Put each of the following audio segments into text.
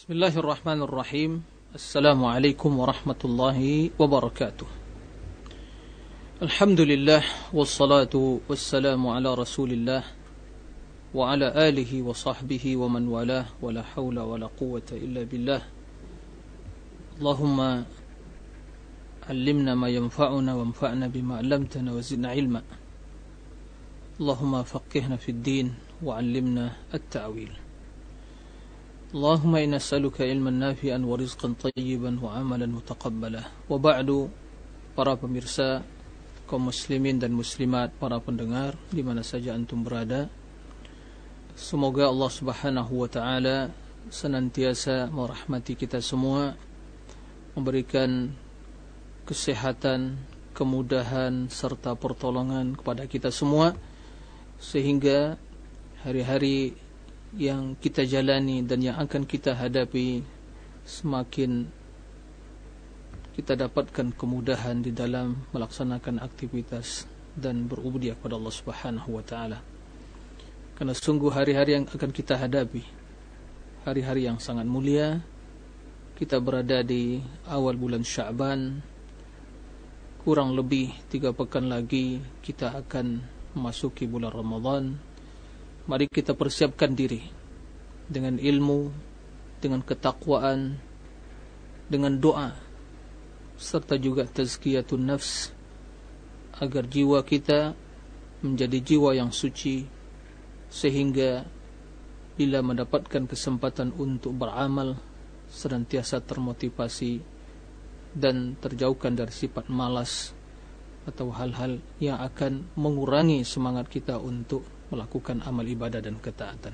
Bismillahirrahmanirrahim. Assalamualaikum warahmatullahi wabarakatuh. Alhamdulillah wassalatu wassalamu ala Rasulillah wa ala alihi wa sahbihi wa man walah wa la hawla wa la quwwata illa billah. Allahumma allimna ma yanfa'una wanfa'na bima 'allamtana wa zidna ilma. Allahumma faqihna fid din wa 'allimna at-ta'wil. Allahumma inna nas'aluka ilman nafi'an wa rizqan tayyiban wa amalan mutaqabbala. Wa ba'du, para pemirsa, kaum muslimin dan muslimat, para pendengar di mana saja antum berada. Semoga Allah Subhanahu wa taala senantiasa merahmati kita semua, memberikan kesehatan, kemudahan serta pertolongan kepada kita semua sehingga hari-hari yang kita jalani dan yang akan kita hadapi semakin kita dapatkan kemudahan di dalam melaksanakan aktivitas dan berubudiah kepada Allah Subhanahu wa taala. Karena sungguh hari-hari yang akan kita hadapi hari-hari yang sangat mulia. Kita berada di awal bulan Sya'ban. Kurang lebih 3 pekan lagi kita akan memasuki bulan Ramadan. Mari kita persiapkan diri dengan ilmu, dengan ketakwaan, dengan doa, serta juga tazkiyatun nafs, agar jiwa kita menjadi jiwa yang suci, sehingga bila mendapatkan kesempatan untuk beramal, senantiasa termotivasi dan terjauhkan dari sifat malas atau hal-hal yang akan mengurangi semangat kita untuk melakukan amal ibadah dan ketaatan.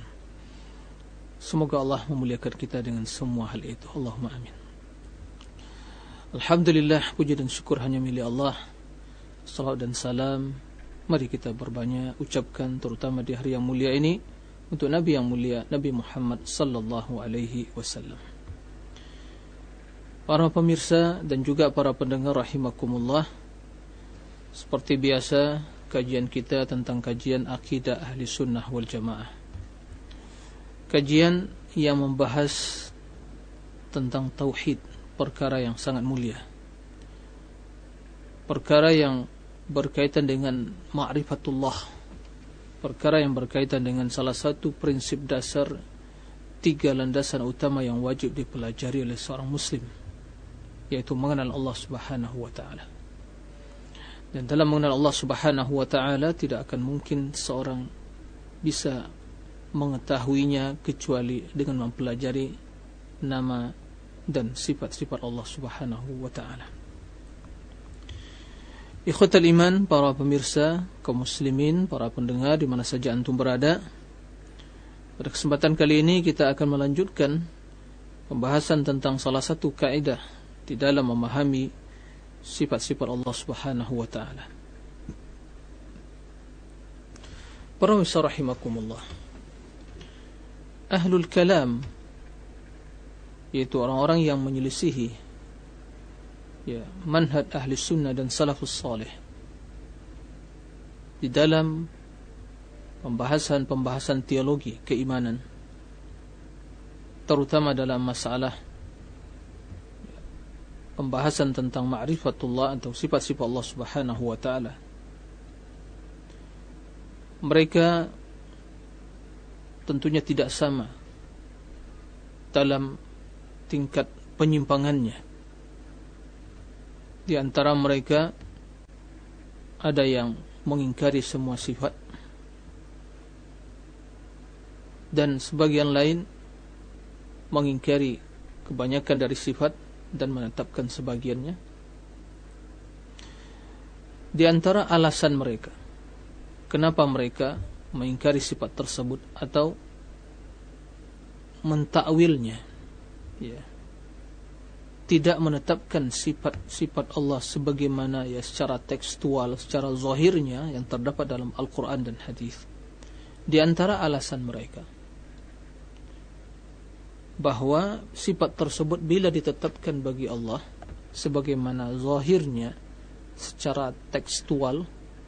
Semoga Allah memuliakan kita dengan semua hal itu. Allahumma amin. Alhamdulillah, puji dan syukur hanya milik Allah. Salawat dan salam mari kita berbanyak ucapkan, terutama di hari yang mulia ini, untuk Nabi yang mulia, Nabi Muhammad sallallahu alaihi wasallam. Para pemirsa dan juga para pendengar rahimakumullah, seperti biasa, kajian kita tentang kajian akidah ahli sunnah wal jamaah. Kajian yang membahas tentang tauhid, perkara yang sangat mulia, perkara yang berkaitan dengan ma'rifatullah, perkara yang berkaitan dengan salah satu prinsip dasar 3 landasan utama yang wajib dipelajari oleh seorang muslim, yaitu mengenal Allah Subhanahu wa ta'ala. Dan dalam mengenal Allah Subhanahu wa ta'ala tidak akan mungkin seorang bisa mengetahuinya kecuali dengan mempelajari nama dan sifat-sifat Allah Subhanahu wa ta'ala. Ikhwatal iman, para pemirsa, kaum muslimin, para pendengar di mana saja antum berada. Pada kesempatan kali ini kita akan melanjutkan pembahasan tentang salah satu kaidah di dalam memahami sifat-sifat Allah Subhanahu wa ta'ala. Para pemirsa rahimakumullah, ahlul kalam, yaitu orang-orang yang menyelisihi manhaj ahli sunnah dan salafus salih di dalam pembahasan teologi keimanan, terutama dalam masalah pembahasan tentang ma'rifatullah atau sifat-sifat Allah Subhanahu wa ta'ala. Mereka tentunya tidak sama dalam tingkat penyimpangannya. Di antara mereka ada yang mengingkari semua sifat, dan sebagian lain mengingkari kebanyakan dari sifat dan menetapkan sebagiannya. Di antara alasan mereka kenapa mereka mengingkari sifat tersebut atau mentakwilnya, tidak menetapkan sifat-sifat Allah sebagaimana secara tekstual, secara zahirnya yang terdapat dalam Al-Quran dan hadis. Di antara alasan mereka bahwa sifat tersebut bila ditetapkan bagi Allah sebagaimana zahirnya secara tekstual,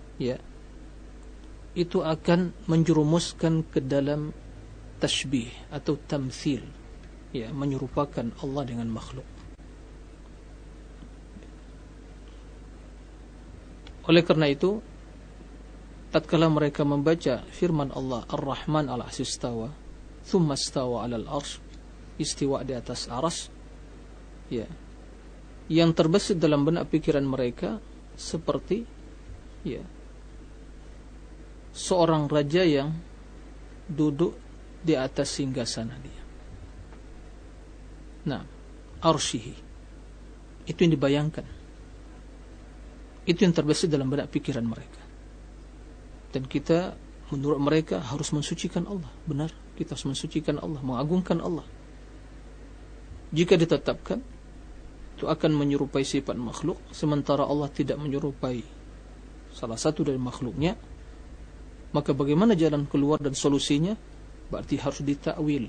itu akan menjerumuskan ke dalam tashbih atau tamthil, ya menyerupakan Allah dengan makhluk. Oleh karena itu, tatkala mereka membaca firman Allah Ar-Rahman al-'arsy istawa, tsumma istawa 'alal 'arsy, istiwa di atas arsy, ya, yang terbesit dalam benak pikiran mereka seperti ya seorang raja yang duduk di atas singgasana dia. Nah, arsyihi, itu yang dibayangkan, itu yang terbesit dalam benak pikiran mereka. Dan kita, menurut mereka, harus mensucikan Allah. Benar, kita harus mensucikan Allah, mengagungkan Allah. Jika ditetapkan, itu akan menyerupai sifat makhluk, sementara Allah tidak menyerupai salah satu dari makhluknya, maka bagaimana jalan keluar dan solusinya? Berarti harus ditakwil.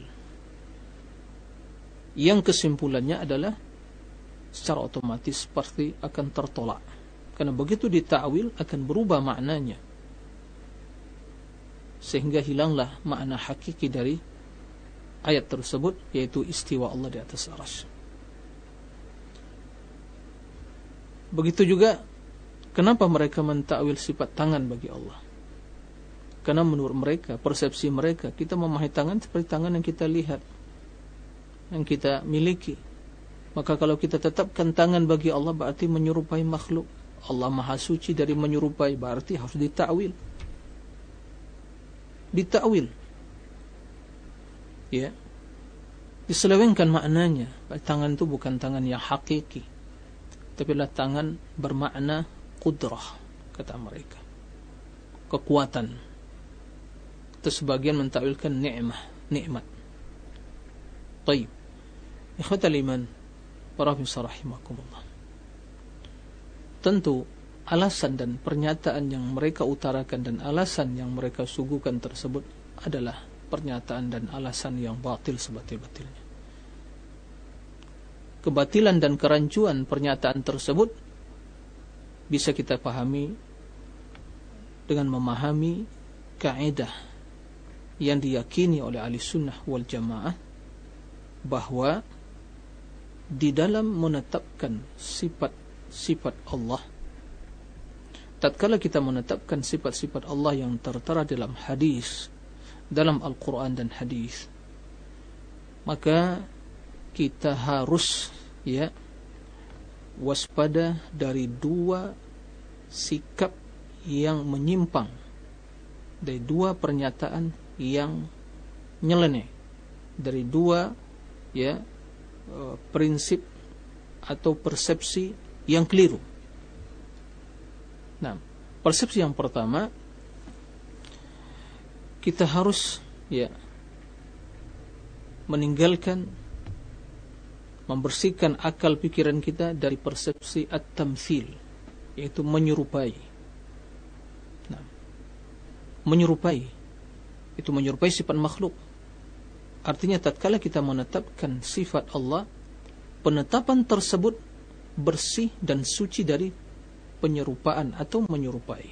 Yang kesimpulannya adalah secara otomatis pasti akan tertolak, karena begitu ditakwil akan berubah maknanya, sehingga hilanglah makna hakiki dari ayat tersebut, yaitu istiwa Allah di atas arsy. Begitu juga kenapa mereka mentakwil sifat tangan bagi Allah? Karena menurut mereka, persepsi mereka, kita memahami tangan seperti tangan yang kita lihat, yang kita miliki. Maka kalau kita tetapkan tangan bagi Allah berarti menyerupai makhluk. Allah Maha Suci dari menyerupai, berarti harus ditakwil. Ditakwil, ya, diselewengkan maknanya. Tangan itu bukan tangan yang hakiki, tapi adalah tangan bermakna qudrah, kata mereka, kekuatan. Terus sebagian mentakwilkan nikmat. Baik, ikhwatal iman, para pemirsa rahimakumullah. Tentu alasan dan pernyataan yang mereka utarakan dan alasan yang mereka suguhkan tersebut adalah pernyataan dan alasan yang batil sebatil-batilnya. Kebatilan dan kerancuan pernyataan tersebut bisa kita pahami dengan memahami kaidah yang diyakini oleh ahli sunnah wal jamaah, bahwa di dalam menetapkan sifat-sifat Allah, tatkala kita menetapkan sifat-sifat Allah yang tertera dalam hadis, dalam Al-Quran dan hadis, maka kita harus ya waspada dari dua sikap yang menyimpang, dari dua pernyataan yang nyeleneh, dari dua ya prinsip atau persepsi yang keliru. Nah, persepsi yang pertama, kita harus ya meninggalkan, membersihkan akal pikiran kita dari persepsi at-tamtsil, yaitu menyerupai. Nah, menyerupai itu menyerupai sifat makhluk. Artinya tatkala kita menetapkan sifat Allah, penetapan tersebut bersih dan suci dari penyerupaan atau menyerupai.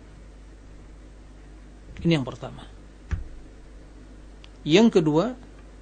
Ini yang pertama. Yang kedua,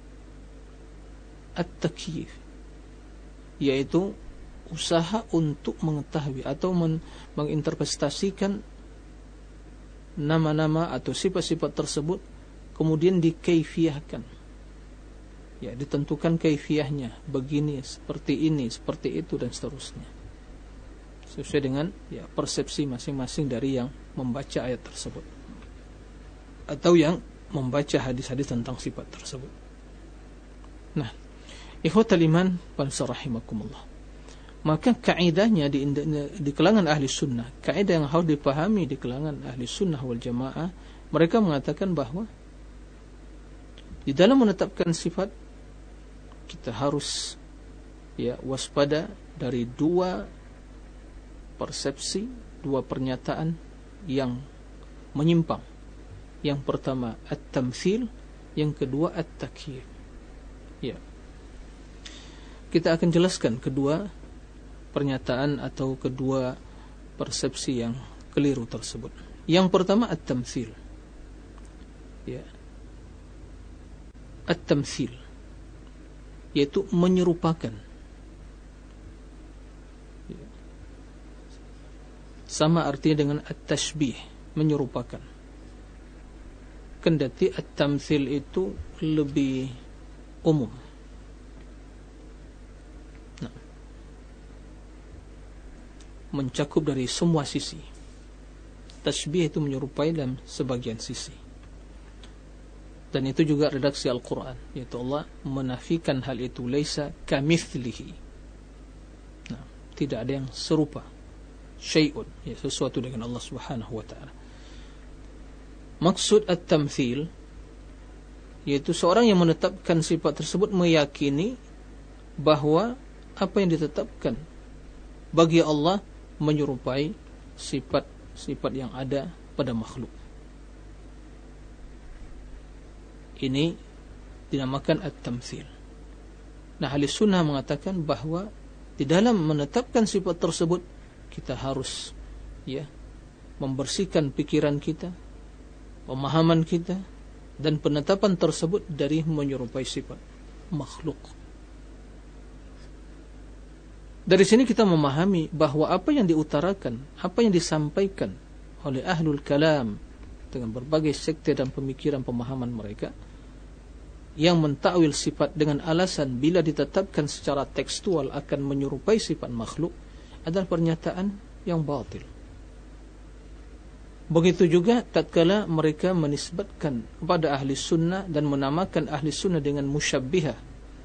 at-takyif, yaitu usaha untuk mengetahui atau menginterpretasikan nama-nama atau sifat-sifat tersebut, kemudian dikaifiyahkan, ya, ditentukan kaifiyahnya, begini, seperti ini, seperti itu, dan seterusnya, sesuai dengan ya persepsi masing-masing dari yang membaca ayat tersebut atau yang membaca hadis-hadis tentang sifat tersebut. Nah, ikhwatal iman wa rahimakumullah, maka kaidahnya di kalangan ahli sunnah, kaidah yang harus dipahami di kalangan ahli sunnah wal jamaah, mereka mengatakan bahwa di dalam menetapkan sifat kita harus ya waspada dari dua persepsi, dua pernyataan yang menyimpang. Yang pertama at-tamtsil, yang kedua at-takyif. Ya, kita akan jelaskan kedua pernyataan atau kedua persepsi yang keliru tersebut. Yang pertama at-tamtsil. Ya, at-tamtsil, yaitu menyerupakan. Sama artinya dengan at-tashbih, menyerupakan. Kendati at-tamthil itu lebih umum. Nah, mencakup dari semua sisi. Tashbih itu menyerupai dalam sebagian sisi. Dan itu juga redaksi Al-Quran, yaitu Allah menafikan hal itu, laisa kamithlihi. Nah, tidak ada yang serupa, syai'un, ya, sesuatu dengan Allah Subhanahu wa ta'ala. Maksud at-tamthil yaitu seorang yang menetapkan sifat tersebut meyakini bahwa apa yang ditetapkan bagi Allah menyerupai sifat-sifat yang ada pada makhluk. Ini dinamakan at-tamthil. Nah, ahli sunnah mengatakan bahwa di dalam menetapkan sifat tersebut kita harus membersihkan pikiran kita, pemahaman kita, dan penetapan tersebut dari menyerupai sifat makhluk. Dari sini kita memahami bahwa apa yang diutarakan, apa yang disampaikan oleh ahlul kalam dengan berbagai sekte dan pemikiran pemahaman mereka yang mentakwil sifat dengan alasan bila ditetapkan secara tekstual akan menyerupai sifat makhluk adalah pernyataan yang batil. Begitu juga tatkala mereka menisbatkan kepada ahli sunnah dan menamakan ahli sunnah dengan musyabbihah.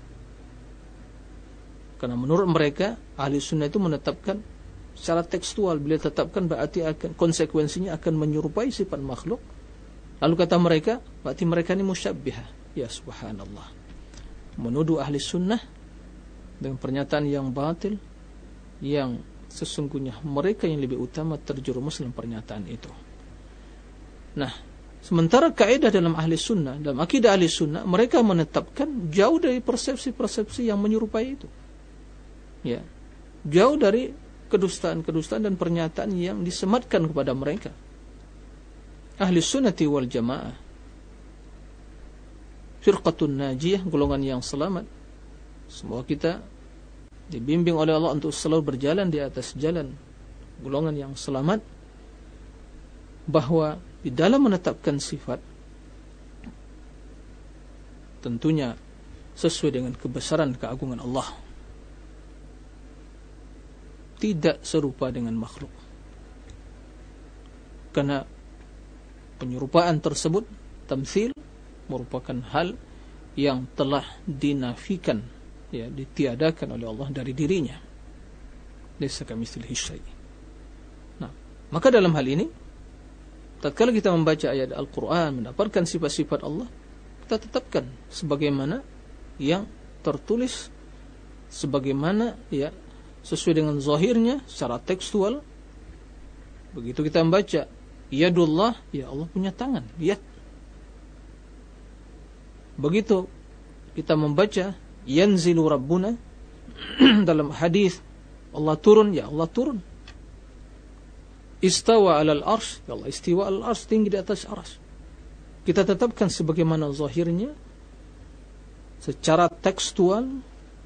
Karena menurut mereka ahli sunnah itu menetapkan secara tekstual, bila ditetapkan berarti konsekuensinya akan menyerupai sifat makhluk. Lalu kata mereka, berarti mereka ini musyabbihah. Ya subhanallah, menuduh ahli sunnah dengan pernyataan yang batil, yang sesungguhnya mereka yang lebih utama terjerumus dalam pernyataan itu. Nah, sementara kaidah dalam ahli sunnah, dalam akidah ahli sunnah, mereka menetapkan jauh dari persepsi-persepsi yang menyerupai itu. Ya, jauh dari kedustaan-kedustaan dan pernyataan yang disematkan kepada mereka. Ahli sunnati wal jamaah, firqatun najiyah, golongan yang selamat. Semua kita dibimbing oleh Allah untuk selalu berjalan di atas jalan golongan yang selamat, bahwa di dalam menetapkan sifat tentunya sesuai dengan kebesaran keagungan Allah, tidak serupa dengan makhluk. Karena penyerupaan tersebut, tamtsil, merupakan hal yang telah dinafikan, ditiadakan oleh Allah dari dirinya. Laisa kamitslihi syai'. Nah, maka dalam hal ini tatkala kita membaca ayat Al-Quran, mendapatkan sifat-sifat Allah, kita tetapkan sebagaimana yang tertulis, sebagaimana sesuai dengan zahirnya secara tekstual. Begitu kita membaca yadullah, ya Allah punya tangan, yad. Begitu kita membaca yanzilu rabbuna dalam hadis Allah turun, ya Allah turun. Istawa 'alal arsy, ya Allah istiwa 'alal arsy, tinggi di atas arsy. Kita tetapkan sebagaimana zahirnya secara tekstual,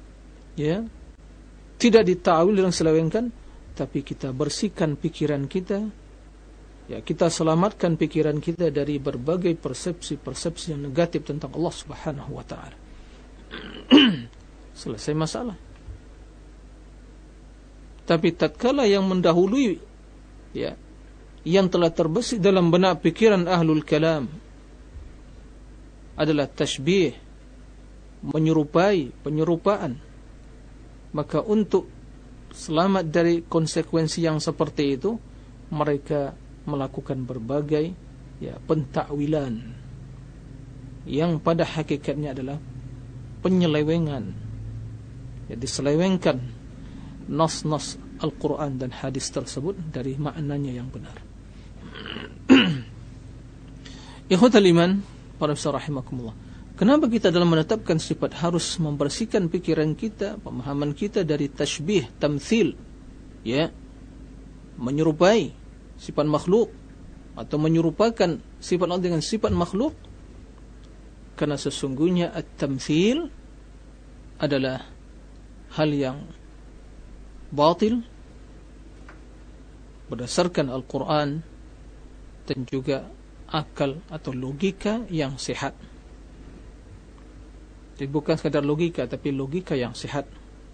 tidak ditawil dan selewengkan, tapi kita bersihkan pikiran kita. Kita selamatkan pikiran kita dari berbagai persepsi-persepsi yang negatif tentang Allah Subhanahu wa ta'ala. Selesai masalah. Tapi tatkala yang mendahului, yang telah terbesit dalam benak pikiran ahlul kalam adalah tashbih, menyerupai, penyerupaan, maka untuk selamat dari konsekuensi yang seperti itu, mereka melakukan berbagai pentakwilan yang pada hakikatnya adalah penyelewengan, diselewengkan nas-nas Al-Quran dan hadis tersebut dari maknanya yang benar. Ikhwatal iman, para pendengar rahimakumullah, kenapa kita dalam menetapkan sifat harus membersihkan pikiran kita, pemahaman kita dari tashbih, tamthil, menyerupai sifat makhluk atau menyerupakan sifat Allah dengan sifat makhluk? Karena sesungguhnya at-tamthil adalah hal yang batil berdasarkan Al-Quran dan juga akal atau logika yang sehat. Jadi bukan sekadar logika, tapi logika yang sehat.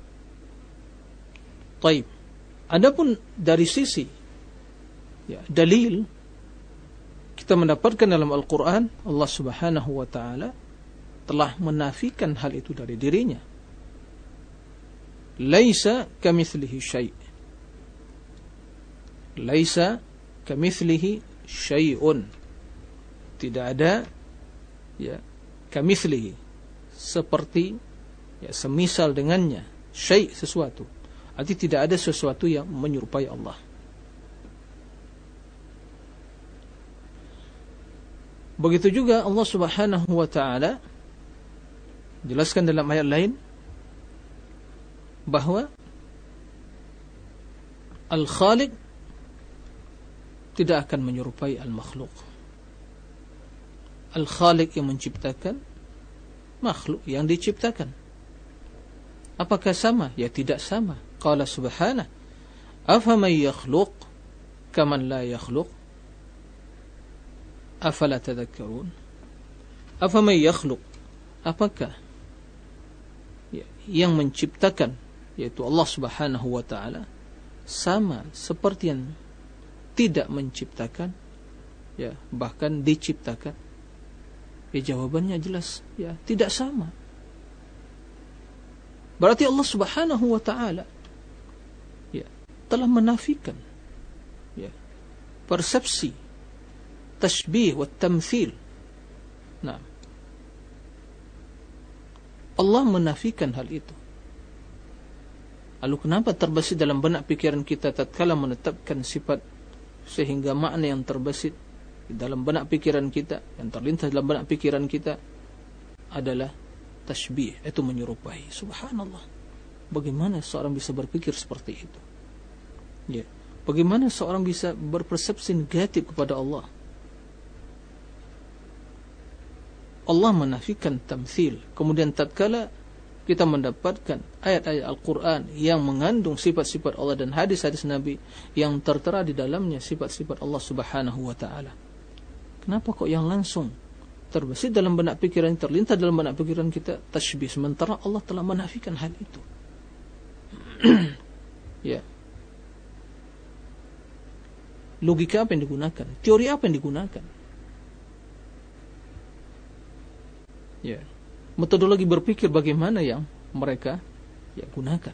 Taib. Adapun dari sisi dalil, kita mendapatkan dalam Al-Quran Allah Subhanahu wa ta'ala telah menafikan hal itu dari dirinya. Laisa kamitslihi syai'. Laisa kamitslihi syai'un. Tidak ada kamitslihi, seperti semisal dengannya, syai' sesuatu. Arti tidak ada sesuatu yang menyerupai Allah. Begitu juga Allah Subhanahu wa ta'ala jelaskan dalam ayat lain bahwa Al-Khaliq tidak akan menyerupai Al-Makhluk. Al-Khaliq yang menciptakan, makhluk yang diciptakan. Apakah sama? Ya tidak sama. Qala subhanahu, afaman yakhluq kaman la yakhluq, afala tadhakkarun. Afaman yakhluq, apakah yang menciptakan, yaitu Allah Subhanahu wa ta'ala, sama seperti yang tidak menciptakan, bahkan diciptakan? Jawabannya jelas, tidak sama. Berarti Allah Subhanahu wa ta'ala telah menafikan persepsi tashbih wa tamthil. Nah, Allah menafikan hal itu. Lalu kenapa terbesit dalam benak pikiran kita tatkala menetapkan sifat, sehingga makna yang terbesit dalam benak pikiran kita, yang terlintas dalam benak pikiran kita adalah tashbih, itu menyerupai. Subhanallah, bagaimana seorang bisa berpikir seperti itu? Bagaimana seorang bisa berpersepsi negatif kepada Allah? Allah menafikan tamthil. Kemudian tatkala kita mendapatkan ayat-ayat Al-Quran yang mengandung sifat-sifat Allah dan hadis-hadis Nabi yang tertera di dalamnya sifat-sifat Allah Subhanahu wa ta'ala, kenapa kok yang langsung terbesit dalam benak pikiran, terlintas dalam benak pikiran kita tashbih, sementara Allah telah menafikan hal itu? Logika apa yang digunakan? Teori apa yang digunakan? Metodologi berpikir bagaimana yang mereka gunakan?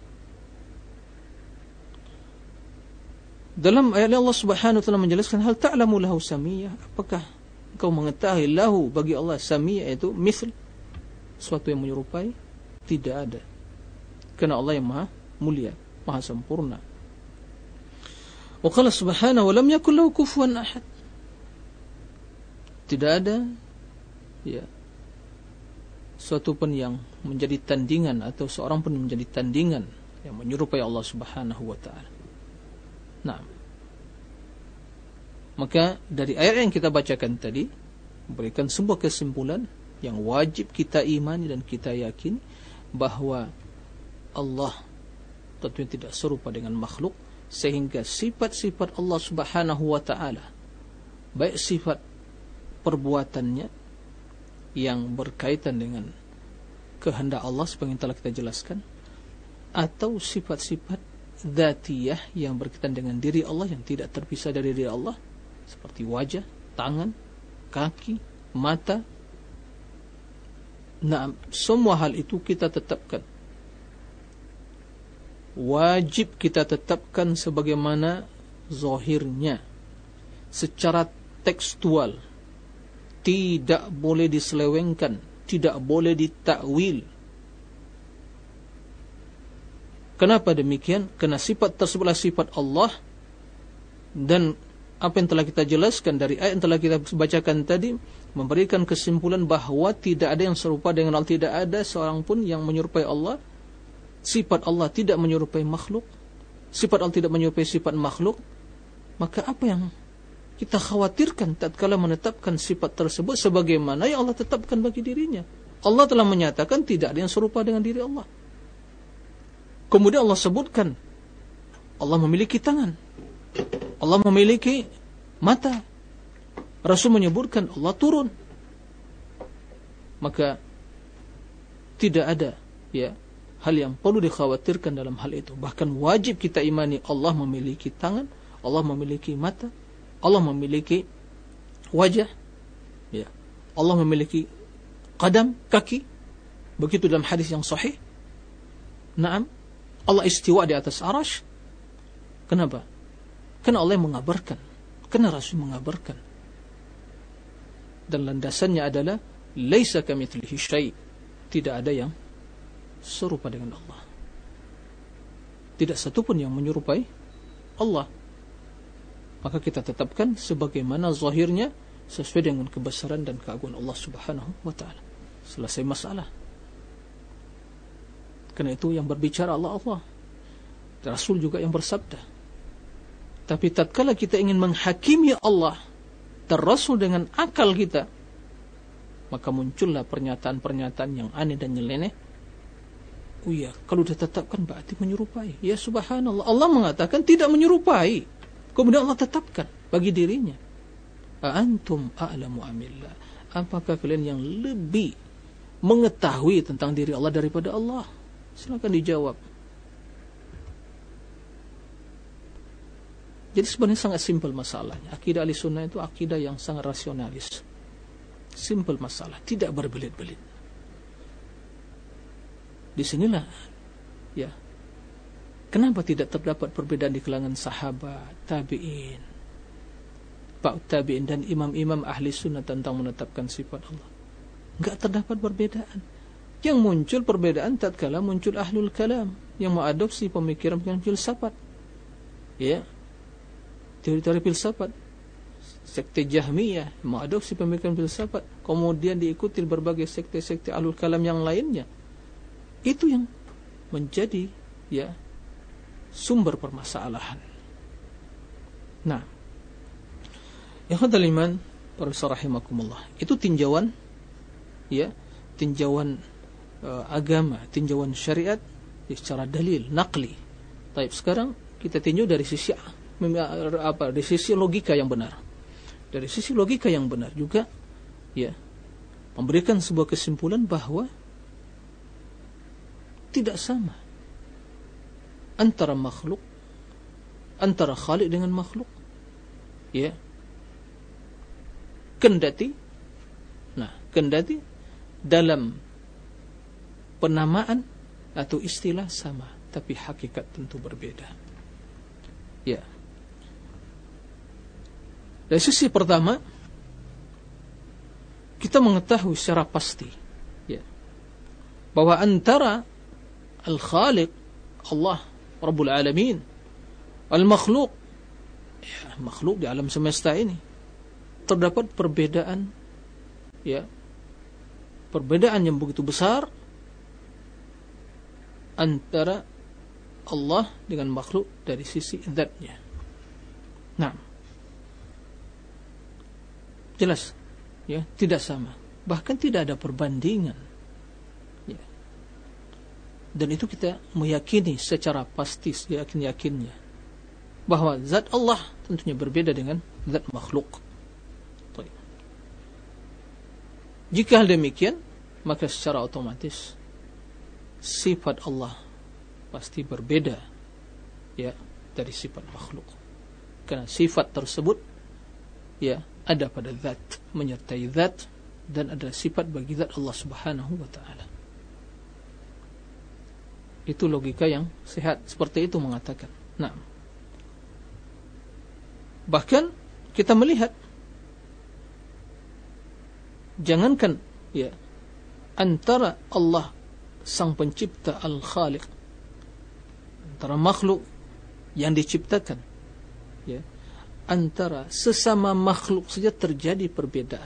Dalam ayat Allah Subhanahu wa ta'ala menjelaskan, hal ta'lamu lahu samiyah, apakah engkau mengetahui lahu bagi Allah samiyah, itu misl, sesuatu yang menyerupai? Tidak ada, karena Allah yang maha mulia, maha sempurna. Wa qala subhanahu wa lam yakul lahu kufuwan ahad. Tidak ada suatu pun yang menjadi tandingan, atau seorang pun menjadi tandingan yang menyerupai Allah Subhanahu wa ta'ala. Nah, maka dari ayat yang kita bacakan tadi memberikan sebuah kesimpulan yang wajib kita imani dan kita yakini, bahwa Allah tentunya tidak serupa dengan makhluk, sehingga sifat-sifat Allah Subhanahu wa ta'ala, baik sifat perbuatannya yang berkaitan dengan kehendak Allah seperti yang telah kita jelaskan, atau sifat-sifat dzatiyah yang berkaitan dengan diri Allah yang tidak terpisah dari diri Allah, seperti wajah, tangan, kaki, mata. Nah, semua hal itu kita tetapkan, wajib kita tetapkan sebagaimana zahirnya, secara tekstual, tidak boleh diselewengkan, tidak boleh ditakwil. Kenapa demikian? Karena sifat tersebutlah sifat Allah, dan apa yang telah kita jelaskan dari ayat yang telah kita bacakan tadi memberikan kesimpulan bahwa tidak ada yang serupa dengan Allah, tidak ada seorang pun yang menyerupai Allah. Sifat Allah tidak menyerupai makhluk, sifat Allah tidak menyerupai sifat makhluk. Maka apa yang kita khawatirkan tatkala menetapkan sifat tersebut sebagaimana yang Allah tetapkan bagi dirinya? Allah telah menyatakan tidak ada yang serupa dengan diri Allah. Kemudian Allah sebutkan Allah memiliki tangan, Allah memiliki mata. Rasul menyebutkan Allah turun. Maka tidak ada hal yang perlu dikhawatirkan dalam hal itu. Bahkan wajib kita imani Allah memiliki tangan, Allah memiliki mata, Allah memiliki wajah, Allah memiliki qadam, kaki. Begitu dalam hadis yang sahih. Naam, Allah istiwa di atas arasy. Kenapa? Karena Allah yang mengabarkan, karena Rasul mengabarkan. Dan landasannya adalah laisa kamitslihi syai', tidak ada yang serupa dengan Allah. Tidak satu pun yang menyerupai Allah. Maka kita tetapkan sebagaimana zahirnya sesuai dengan kebesaran dan keagungan Allah Subhanahu wa taala. Selesai masalah. Karena itu yang berbicara Allah. Rasul juga yang bersabda. Tapi tatkala kita ingin menghakimi Allah dan Rasul dengan akal kita, maka muncullah pernyataan-pernyataan yang aneh dan nyeleneh. Oh iya, kalau ditetapkan berarti menyerupai. Ya subhanallah, Allah mengatakan tidak menyerupai. Kemudian Allah tetapkan bagi dirinya. Antum a'lamu amillah. Apakah kalian yang lebih mengetahui tentang diri Allah daripada Allah? Silakan dijawab. Jadi sebenarnya sangat simpel masalahnya. Akidah Ahlussunnah itu akidah yang sangat rasionalis. Simpel masalah, tidak berbelit-belit. Disinilah kenapa tidak terdapat perbedaan di kalangan sahabat, tabi'in, tabi'in dan imam-imam ahli sunnah tentang menetapkan sifat Allah. Enggak terdapat perbedaan. Yang muncul perbedaan tatkala muncul ahlul kalam yang mengadopsi pemikiran filsafat. Teori-teori filsafat. Sekte Jahmiyah mengadopsi pemikiran filsafat, kemudian diikuti berbagai sekte-sekte ahlul kalam yang lainnya. Itu yang menjadi sumber permasalahan. Nah, ikhwatal iman, para rahimakumullah, itu tinjauan tinjauan agama, tinjauan syariat secara dalil, naqli. Baik, sekarang kita tinjau dari sisi dari sisi logika yang benar. Dari sisi logika yang benar juga memberikan sebuah kesimpulan bahwa tidak sama antara makhluk, antara khalik dengan makhluk. Kendati dalam penamaan atau istilah sama, tapi hakikat tentu berbeda. Dari sisi pertama, kita mengetahui secara pasti bahwa antara Al-Khaliq, Allah Rabbul Alamin, Al-Makhluk, makhluk di alam semesta ini, terdapat perbedaan perbedaan yang begitu besar antara Allah dengan makhluk dari sisi zatnya. Nah, jelas tidak sama, bahkan tidak ada perbandingan. Dan itu kita meyakini secara pasti, yakinnya bahwa zat Allah tentunya berbeda dengan zat makhluk. Jika hal demikian, maka secara otomatis sifat Allah pasti berbeda dari sifat makhluk. Karena sifat tersebut ada pada zat, menyertai zat, dan ada sifat bagi zat Allah Subhanahu wa taala. Itu logika yang sehat, seperti itu mengatakan. Nah, bahkan kita melihat, jangankan antara Allah sang pencipta Al-Khaliq, antara makhluk yang diciptakan, antara sesama makhluk saja terjadi perbedaan.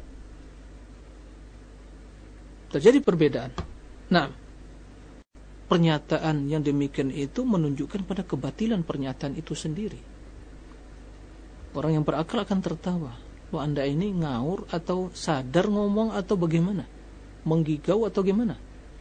Nah, pernyataan yang demikian itu menunjukkan pada kebatilan pernyataan itu sendiri. Orang yang berakal akan tertawa, Anda ini ngawur atau sadar ngomong atau bagaimana? menggigau atau gimana?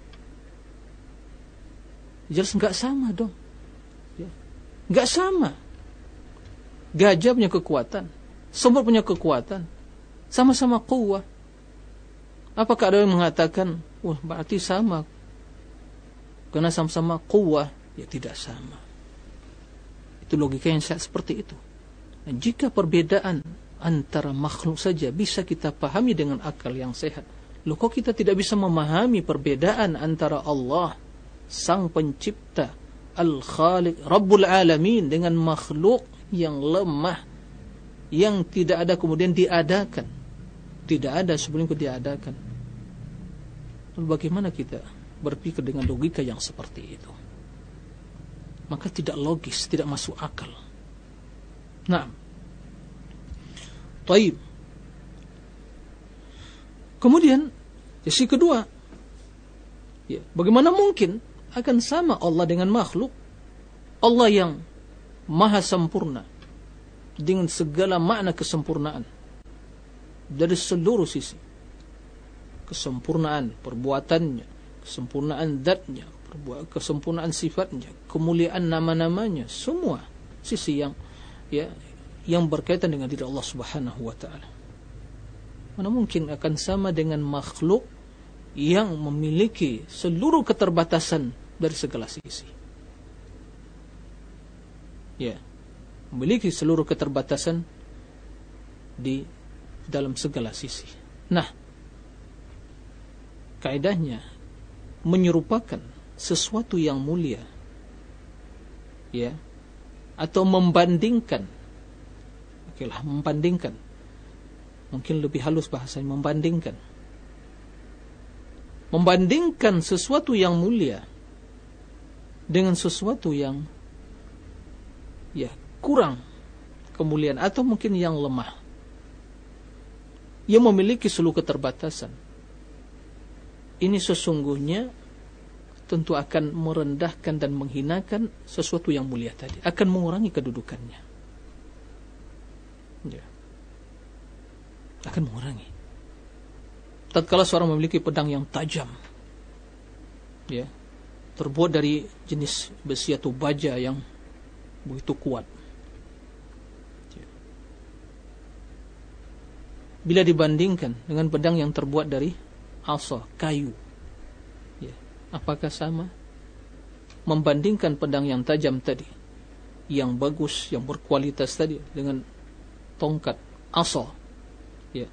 Jelas nggak sama dong. Ya. Nggak sama. Gajah punya kekuatan, semut punya kekuatan, sama-sama quwwah. Apakah ada yang mengatakan, wah berarti sama? Karena sama-sama quwwah, ya tidak sama. Itu logika yang seperti itu. Nah, jika perbedaan antara makhluk saja bisa kita pahami dengan akal yang sehat, loh kok kita tidak bisa memahami perbedaan antara Allah Sang Pencipta, Al-Khaliq, Rabbul Alamin, dengan makhluk yang lemah, yang tidak ada kemudian diadakan, tidak ada sebelum diadakan. Lalu bagaimana kita berpikir dengan logika yang seperti itu? Maka tidak logis, tidak masuk akal. Nah, taib. Kemudian sisi kedua, ya, bagaimana mungkin akan sama Allah dengan makhluk? Allah yang maha sempurna dengan segala makna kesempurnaan dari seluruh sisi, kesempurnaan perbuatannya, kesempurnaan zatnya, kesempurnaan sifatnya, kemuliaan nama-namanya, semua sisi yang yang berkaitan dengan diri Allah Subhanahu wa taala. Mana mungkin akan sama dengan makhluk yang memiliki seluruh keterbatasan dari segala sisi. Ya, memiliki seluruh keterbatasan di dalam segala sisi. Nah, kaidahnya menyerupakan sesuatu yang mulia, ya, atau membandingkan. Okelah, membandingkan. Mungkin lebih halus bahasanya, membandingkan. Membandingkan sesuatu yang mulia dengan sesuatu yang kurang kemuliaan atau mungkin yang lemah, yang memiliki seluruh keterbatasan. Ini sesungguhnya tentu akan merendahkan dan menghinakan sesuatu yang mulia tadi, akan mengurangi kedudukannya. Ya. Akan mengurangi. Tatkala seorang memiliki pedang yang tajam, ya, terbuat dari jenis besi atau baja yang begitu kuat, ya, bila dibandingkan dengan pedang yang terbuat dari asa, kayu, ya, apakah sama? Membandingkan pedang yang tajam tadi, yang bagus, yang berkualitas tadi, dengan tongkat asa, ya,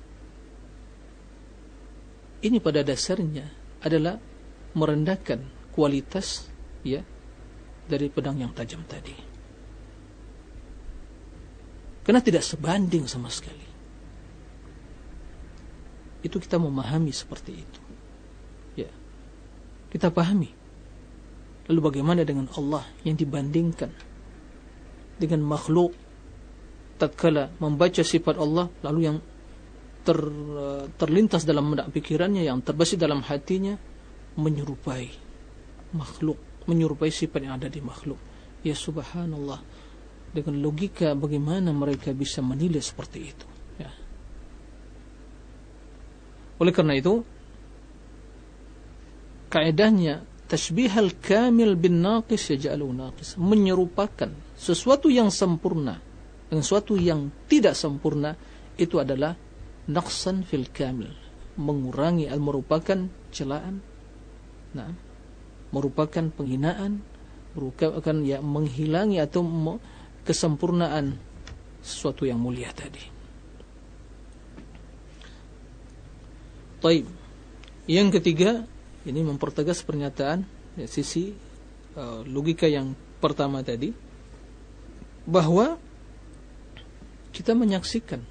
ini pada dasarnya adalah merendahkan kualitas, ya, dari pedang yang tajam tadi. Karena tidak sebanding sama sekali. Itu kita memahami seperti itu. Ya. Kita pahami. Lalu bagaimana dengan Allah yang dibandingkan dengan makhluk? Tatkala membaca sifat Allah, lalu yang terlintas dalam benak pikirannya, yang terbesit dalam hatinya, menyerupai makhluk, menyerupai sifat yang ada di makhluk. Ya subhanallah, dengan logika bagaimana mereka bisa menilai seperti itu, ya. Oleh karena itu, kaidahnya tashbihal kamil bin naqis yaj'alu naqis, menyerupakan sesuatu yang sempurna dengan sesuatu yang tidak sempurna, itu adalah naqsan fil kamil, mengurangi, merupakan celaan, nah, merupakan penghinaan, merupakan menghilangi atau kesempurnaan sesuatu yang mulia tadi. Taib. Yang ketiga, ini mempertegas pernyataan, sisi logika yang pertama tadi, bahwa kita menyaksikan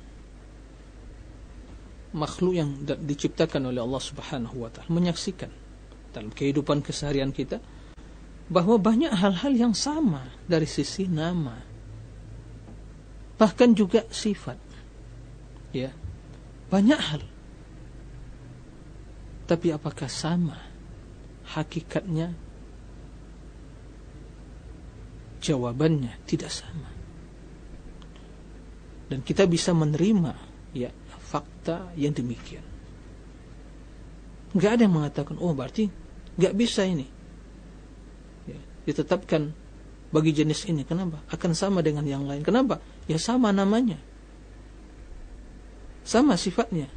makhluk yang diciptakan oleh Allah Subhanahu wa taala, menyaksikan dalam kehidupan keseharian kita bahwa banyak hal-hal yang sama dari sisi nama, bahkan juga sifat, ya, banyak hal. Tapi apakah sama hakikatnya? Jawabannya tidak sama. Dan kita bisa menerima, ya, fakta yang demikian. Nggak ada yang mengatakan, oh berarti nggak bisa ini ya, ditetapkan bagi jenis ini. Kenapa? Akan sama dengan yang lain. Kenapa? Ya sama namanya, sama sifatnya.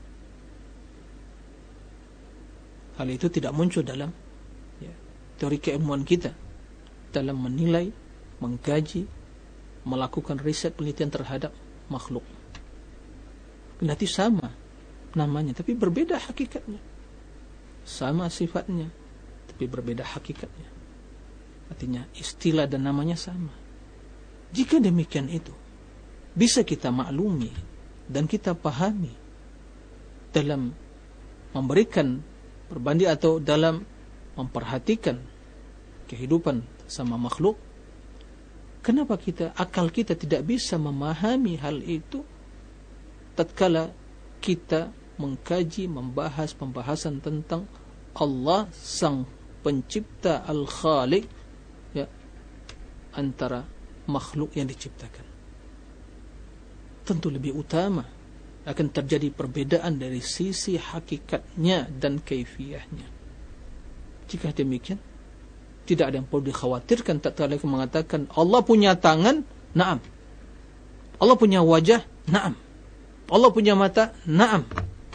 Hal itu tidak muncul dalam ya, teori keilmuan kita dalam menilai, mengkaji, melakukan riset penelitian terhadap makhluk. Kendati sama namanya, tapi berbeda hakikatnya. Sama sifatnya, tapi berbeda hakikatnya. Artinya istilah dan namanya sama. Jika demikian itu bisa kita maklumi dan kita pahami dalam memberikan perbanding atau dalam memperhatikan kehidupan sama makhluk, kenapa akal kita tidak bisa memahami hal itu tatkala kita mengkaji, membahas pembahasan tentang Allah sang pencipta al-Khaliq ya, antara makhluk yang diciptakan? Tentu lebih utama akan terjadi perbedaan dari sisi hakikatnya dan kaifiyahnya. Jika demikian, tidak ada yang perlu dikhawatirkan tatkala mengatakan Allah punya tangan, na'am. Allah punya wajah, na'am. Allah punya mata, na'am.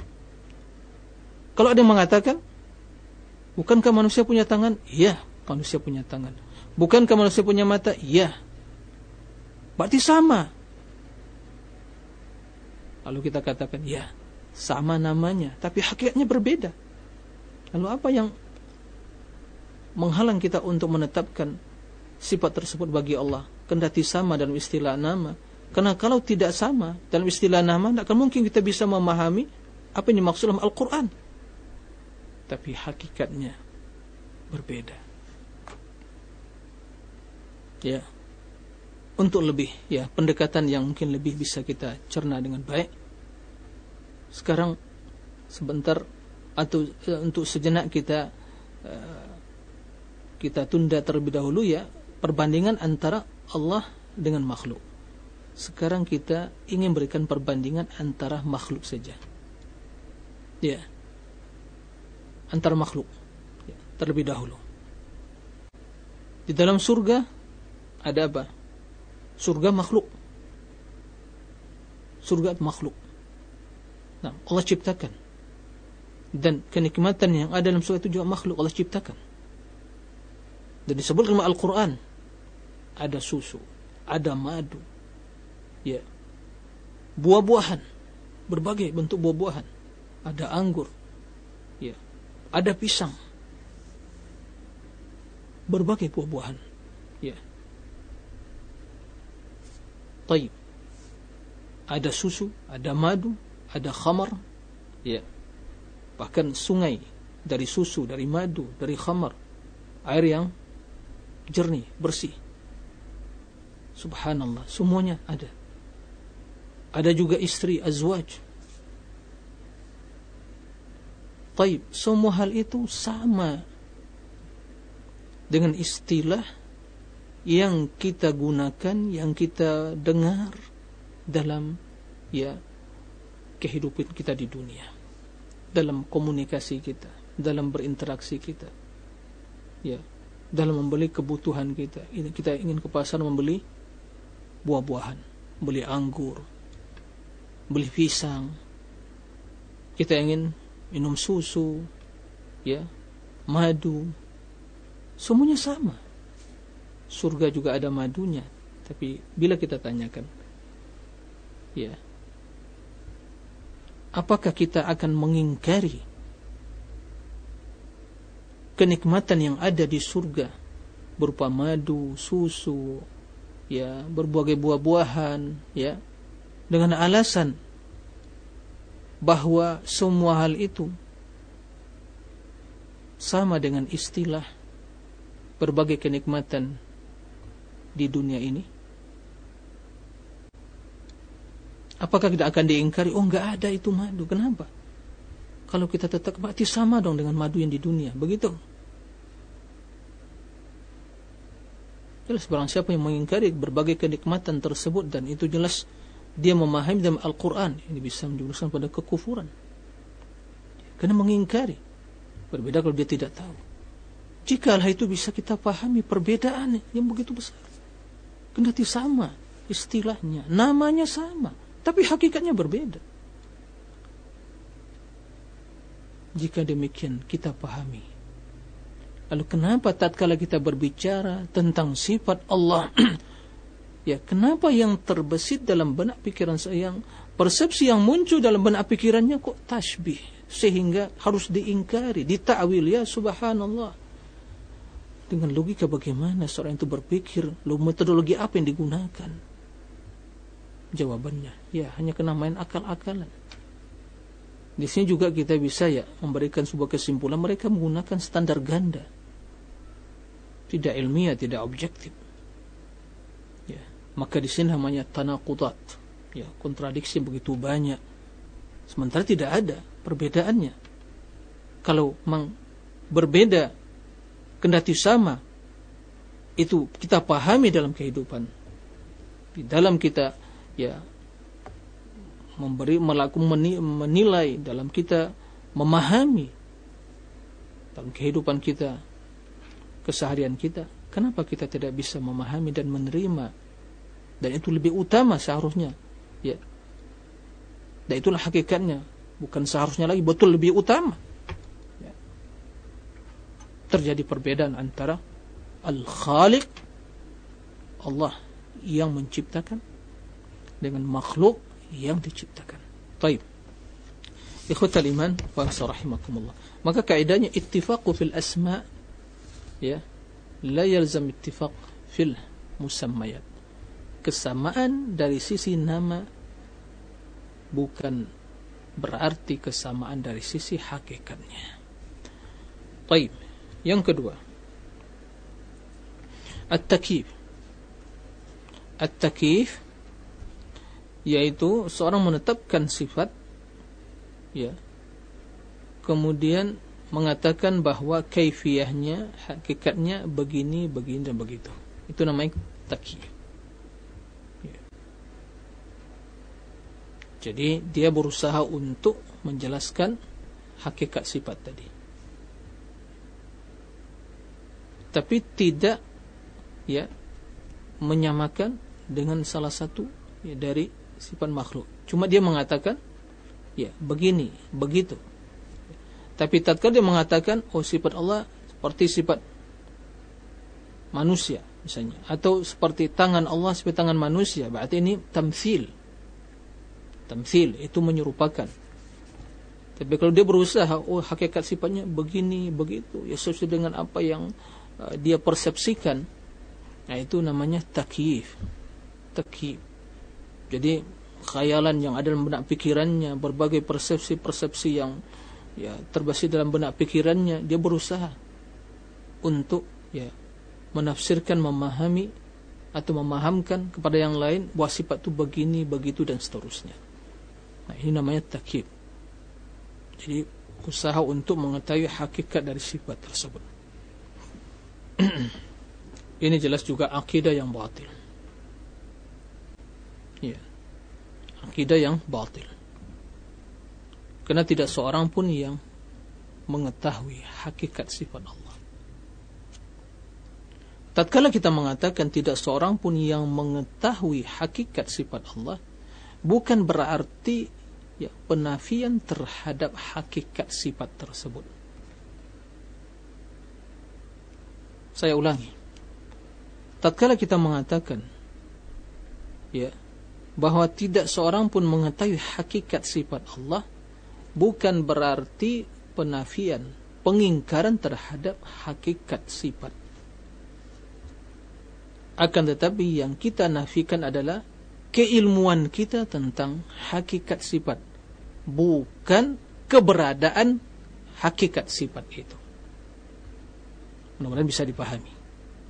Kalau ada yang mengatakan, bukankah manusia punya tangan? Iya, manusia punya tangan. Bukankah manusia punya mata? Iya. Berarti sama. Lalu kita katakan, ya, sama namanya, tapi hakikatnya berbeda. Lalu apa yang menghalang kita untuk menetapkan sifat tersebut bagi Allah, kendati sama dalam istilah nama? Karena kalau tidak sama dalam istilah nama, tidak akan mungkin kita bisa memahami apa yang dimaksud dalam Al-Quran. Tapi hakikatnya berbeda. Ya, untuk lebih ya pendekatan yang mungkin lebih bisa kita cerna dengan baik, sekarang sebentar atau untuk sejenak kita tunda terlebih dahulu ya perbandingan antara Allah dengan makhluk. Sekarang kita ingin berikan perbandingan antara makhluk saja. Ya, antara makhluk ya, terlebih dahulu. Di dalam surga ada apa? Surga makhluk. Surga makhluk. Nah, Allah ciptakan. Dan kenikmatan yang ada dalam surga itu juga makhluk Allah ciptakan. Dan disebut dalam Al-Quran, ada susu, ada madu, ya, buah-buahan, berbagai bentuk buah-buahan, ada anggur, ya, ada pisang, berbagai buah-buahan, ya. Taib. Ada susu, ada madu, ada khamar, ya. Bahkan sungai dari susu, dari madu, dari khamar, air yang jernih, bersih. Subhanallah, semuanya ada. Ada juga istri, azwaj. Taib, semua hal itu sama dengan istilah yang kita gunakan, yang kita dengar dalam ya kehidupan kita di dunia, dalam komunikasi kita, dalam berinteraksi kita, ya, dalam membeli kebutuhan kita. Ini kita ingin ke pasar membeli buah-buahan, beli anggur, beli pisang. Kita ingin minum susu, ya, madu. Semuanya sama. Surga juga ada madunya. Tapi bila kita tanyakan, ya, apakah kita akan mengingkari kenikmatan yang ada di surga berupa madu, susu, ya, berbagai buah-buahan, ya, dengan alasan bahwa semua hal itu sama dengan istilah berbagai kenikmatan di dunia ini? Apakah tidak akan diingkari? Oh, enggak ada itu madu. Kenapa? Kalau kita tetap berarti sama dong dengan madu yang di dunia. Begitu. Jelas barang siapa yang mengingkari berbagai kenikmatan tersebut, dan itu jelas dia memahami dalam Al-Quran, ini bisa menjuruskan pada kekufuran. Karena mengingkari Berbeda kalau dia tidak tahu. Jika hal itu bisa kita pahami perbedaan yang begitu besar. Kendati sama istilahnya, namanya sama, tapi hakikatnya berbeda. Jika demikian kita pahami. Lalu kenapa tatkala kita berbicara tentang sifat Allah, ya kenapa yang terbesit dalam benak pikiran saya, yang persepsi yang muncul dalam benak pikirannya kok tasbih, sehingga harus diingkari, ditakwil, ya subhanallah. Dengan logika bagaimana seorang itu berpikir, lalu metodologi apa yang digunakan? Jawabannya, ya hanya kena main akal-akalan. Di sini juga kita bisa ya memberikan sebuah kesimpulan, mereka menggunakan standar ganda, tidak ilmiah, tidak objektif. Ya, maka di sini namanya tanaqudat, ya kontradiksi begitu banyak. Sementara tidak ada perbedaannya. Kalau memang berbeda kendati sama, itu kita pahami dalam kehidupan. Di dalam kita ya menilai, dalam kita memahami dalam kehidupan kita, keseharian kita, kenapa kita tidak bisa memahami dan menerima? Dan itu lebih utama seharusnya, ya. Dan itulah hakikatnya, bukan seharusnya lagi, betul lebih utama. Ya. Terjadi perbedaan antara Al-Khaliq, Allah yang menciptakan, dengan makhluk yang diciptakan. Taib. Ikhwatal iman wa rahimakumullah. Maka kaidahnya ittifaqu fil asma, ya, la yalzam ittifaq fil musammayat. Kesamaan dari sisi nama bukan berarti kesamaan dari sisi hakikatnya. Taib. Yang kedua, at-takyif. At-takyif yaitu seorang menetapkan sifat, ya, kemudian mengatakan bahwa kaifiyahnya, hakikatnya begini, begini dan begitu. Itu namanya takyif. Ya. Jadi dia berusaha untuk menjelaskan hakikat sifat tadi, tapi tidak, ya, menyamakan dengan salah satu, ya, dari sifat makhluk. Cuma dia mengatakan, ya, begini, begitu. Tapi tatkala dia mengatakan, oh sifat Allah seperti sifat manusia misalnya, atau seperti tangan Allah seperti tangan manusia, berarti ini tamthil. Tamthil itu menyerupakan. Tapi kalau dia berusaha, oh hakikat sifatnya begini, begitu, ya sesuai dengan apa yang dia persepsikan, nah itu namanya takyif. Takyif. Jadi khayalan yang ada dalam benak pikirannya, berbagai persepsi-persepsi yang, ya, terbesit dalam benak pikirannya, dia berusaha untuk, ya, menafsirkan, memahami atau memahamkan kepada yang lain bahwa sifat itu begini, begitu dan seterusnya. Nah, ini namanya takyif. Jadi usaha untuk mengetahui hakikat dari sifat tersebut. Ini jelas juga akidah yang batil. Ya, akidah yang batil. Karena tidak seorang pun yang mengetahui hakikat sifat Allah. Tatkala kita mengatakan tidak seorang pun yang mengetahui hakikat sifat Allah, bukan berarti, ya, penafian terhadap hakikat sifat tersebut. Saya ulangi. Tatkala kita mengatakan, ya, bahwa tidak seorang pun mengetahui hakikat sifat Allah, bukan berarti penafian, pengingkaran terhadap hakikat sifat. Akan tetapi yang kita nafikan adalah keilmuan kita tentang hakikat sifat, bukan keberadaan hakikat sifat itu. Mudah-mudahan bisa dipahami.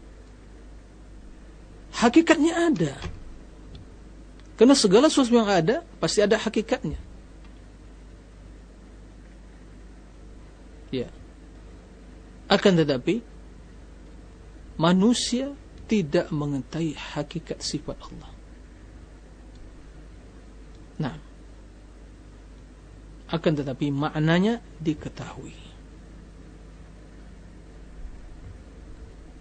Hakikatnya ada. Karena segala sesuatu yang ada pasti ada hakikatnya. Ya. Akan tetapi manusia tidak mengetahui hakikat sifat Allah. Nah, akan tetapi maknanya diketahui.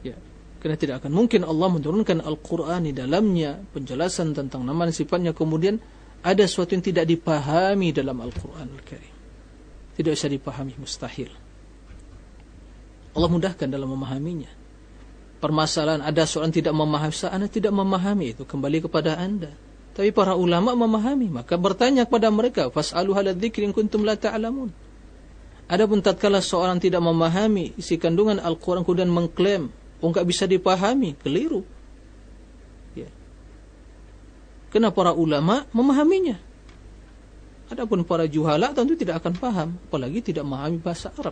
Ya, karena tidak akan mungkin Allah menurunkan Al-Quran di dalamnya penjelasan tentang nama dan sifatnya, kemudian ada sesuatu yang tidak dipahami dalam Al-Quran Al-Karim. Tidak bisa dipahami, mustahil. Allah mudahkan dalam memahaminya. Permasalahan ada seorang tidak memahami, Anda tidak memahami, itu kembali kepada Anda. Tapi para ulama memahami, maka bertanya kepada mereka, fas'alu ahla dzikri in kuntum la ta'lamun. Adapun tatkala seorang tidak memahami isi kandungan Al-Quran kemudian mengklaim enggak bisa dipahami, keliru. Ya. Karena para ulama memahaminya. Adapun para juhala tentu tidak akan paham, apalagi tidak memahami bahasa Arab.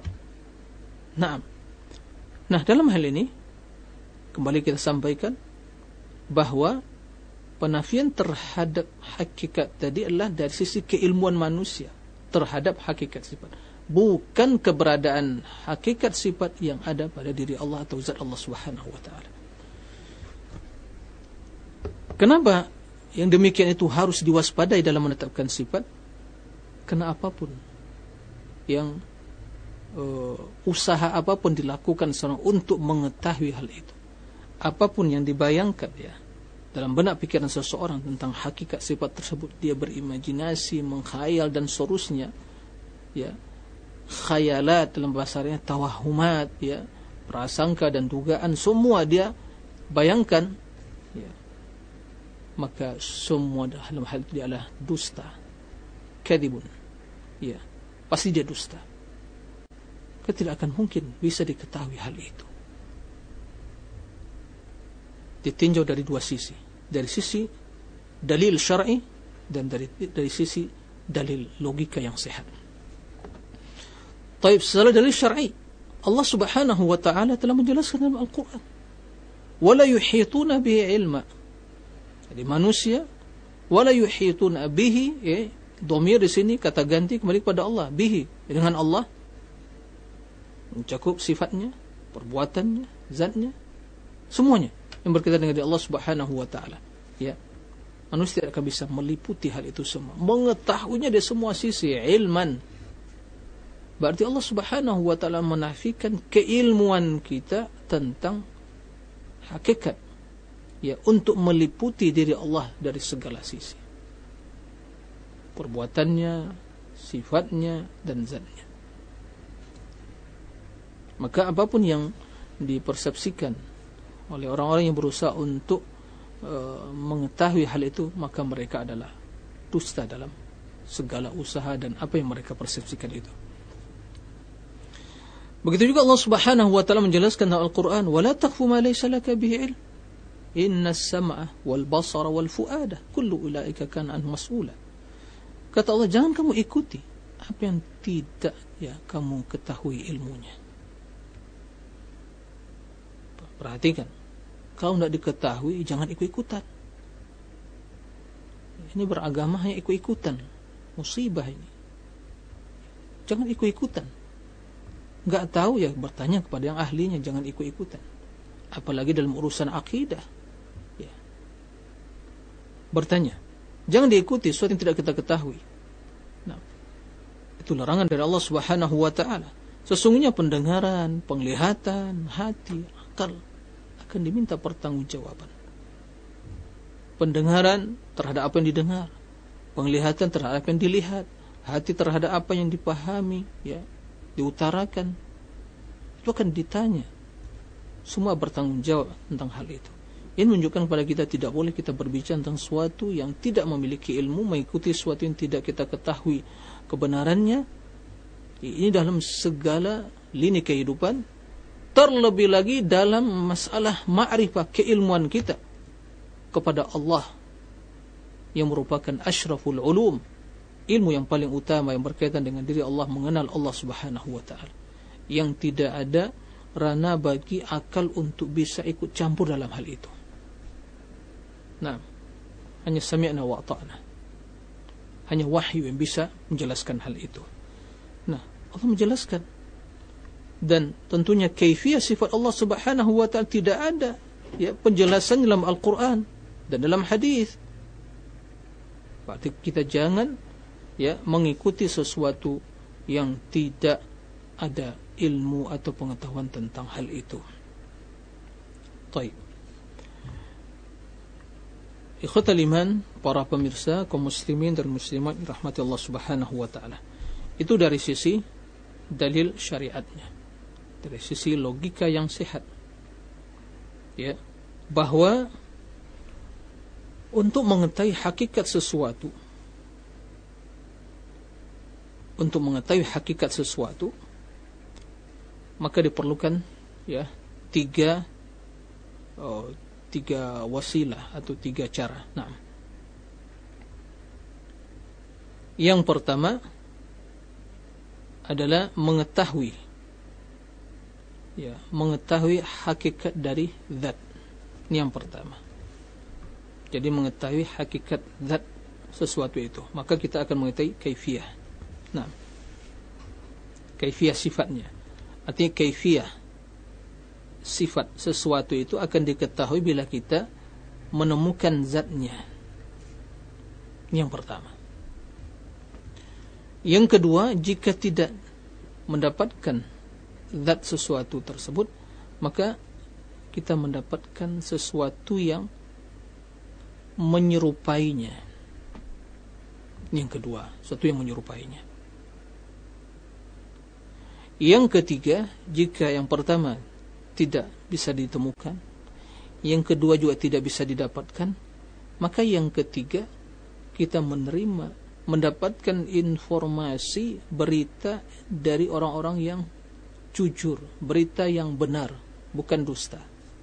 Nah, dalam hal ini kembali kita sampaikan bahwa penafian terhadap hakikat tadi adalah dari sisi keilmuan manusia terhadap hakikat sifat, bukan keberadaan hakikat sifat yang ada pada diri Allah atau zat Allah Subhanahu wa taala. Kenapa yang demikian itu harus diwaspadai dalam menetapkan sifat? Karena apapun yang usaha apapun dilakukan seorang untuk mengetahui hal itu, apapun yang dibayangkan ya dalam benak pikiran seseorang tentang hakikat sifat tersebut, dia berimajinasi, mengkhayal dan seterusnya, ya, khayalat dalam bahasanya tawahumat, ya, prasangka dan dugaan, semua dia bayangkan, ya, maka semua dalam hal itu adalah dusta, kadhibun, ya, pasti dia dusta. Tidak akan mungkin bisa diketahui hal itu. Ditinjau dari dua sisi, dari sisi dalil syar'i dan dari sisi dalil logika yang sehat. Taib, setelah dalil syar'i, Allah Subhanahu wa taala telah menjelaskan dalam Al-Qur'an, wala yuhituna bihi ilma. Jadi manusia wala yuhituna bihi, dhamir di sini kata ganti kembali kepada Allah, bihi, dengan Allah mencakup sifatnya, perbuatannya, zatnya, semuanya yang berkaitan dengan Allah Subhanahu wa taala. Ya. Manusia tidak akan bisa meliputi hal itu semua, mengetahuinya dari semua sisi ilman. Berarti Allah Subhanahu wa taala menafikan keilmuan kita tentang hakikat, ya, untuk meliputi diri Allah dari segala sisi. Perbuatannya, sifatnya dan zatnya. Maka apapun yang dipersepsikan oleh orang-orang yang berusaha untuk mengetahui hal itu, maka mereka adalah dusta dalam segala usaha dan apa yang mereka persepsikan itu. Begitu juga Allah Subhanahu wa taala menjelaskan dalam Al-Qur'an, "Wala taqfu ma laysa laka bihi ilm. Innas sam'a wal basara wal fu'ada kullu ulaika kana anhu mas'ula." Kata Allah, jangan kamu ikuti apa yang tidak kamu ketahui ilmunya. Perhatikan, kalau tidak diketahui jangan ikut-ikutan. Ini beragama hanya ikut-ikutan, musibah ini. Jangan ikut-ikutan. Enggak tahu ya bertanya kepada yang ahlinya, jangan ikut-ikutan. Apalagi dalam urusan akidah. Ya. Bertanya, jangan diikuti sesuatu yang tidak kita ketahui. Nah, itu larangan dari Allah Subhanahu wa taala. Sesungguhnya pendengaran, penglihatan, hati, akal akan diminta pertanggungjawaban. Pendengaran terhadap apa yang didengar, penglihatan terhadap apa yang dilihat, hati terhadap apa yang dipahami, ya, diutarakan, itu akan ditanya. Semua bertanggung jawab tentang hal itu. Ini menunjukkan kepada kita tidak boleh kita berbicara tentang sesuatu yang tidak memiliki ilmu, mengikuti sesuatu yang tidak kita ketahui kebenarannya. Ini dalam segala lini kehidupan, terlebih lagi dalam masalah ma'rifah, keilmuan kita kepada Allah yang merupakan asyraful ulum, ilmu yang paling utama yang berkaitan dengan diri Allah, mengenal Allah Subhanahu wa taala, yang tidak ada ranah bagi akal untuk bisa ikut campur dalam hal itu. Nah, hanya sami'na wa ata'na, hanya wahyu yang bisa menjelaskan hal itu. Nah, Allah menjelaskan, dan tentunya kaifiyah sifat Allah Subhanahu wa taala tidak ada penjelasan dalam Al-Qur'an dan dalam hadis. Berarti kita jangan mengikuti sesuatu yang tidak ada ilmu atau pengetahuan tentang hal itu. Taib. Ikhwatal iman, para pemirsa, kaum muslimin dan muslimat rahmati Allah Subhanahu wa taala. Itu dari sisi dalil syariatnya. Dari sisi logika yang sehat. Ya, bahwa untuk mengetahui hakikat sesuatu, maka diperlukan ya tiga wasilah atau tiga cara. Nah, yang pertama adalah mengetahui hakikat dari zat. Ini yang pertama. Jadi mengetahui hakikat zat sesuatu itu, maka kita akan mengetahui kaifiyah. Nah, kaifiyah sifatnya. Artinya kaifiyah sifat sesuatu itu akan diketahui bila kita menemukan zatnya. Ini yang pertama. Yang kedua, jika tidak mendapatkan zat sesuatu tersebut, maka kita mendapatkan sesuatu yang menyerupainya. Yang kedua, sesuatu yang menyerupainya. Yang ketiga, jika yang pertama tidak bisa ditemukan, yang kedua juga tidak bisa didapatkan, maka yang ketiga kita mendapatkan informasi, berita dari orang-orang yang jujur, berita yang benar, bukan dusta.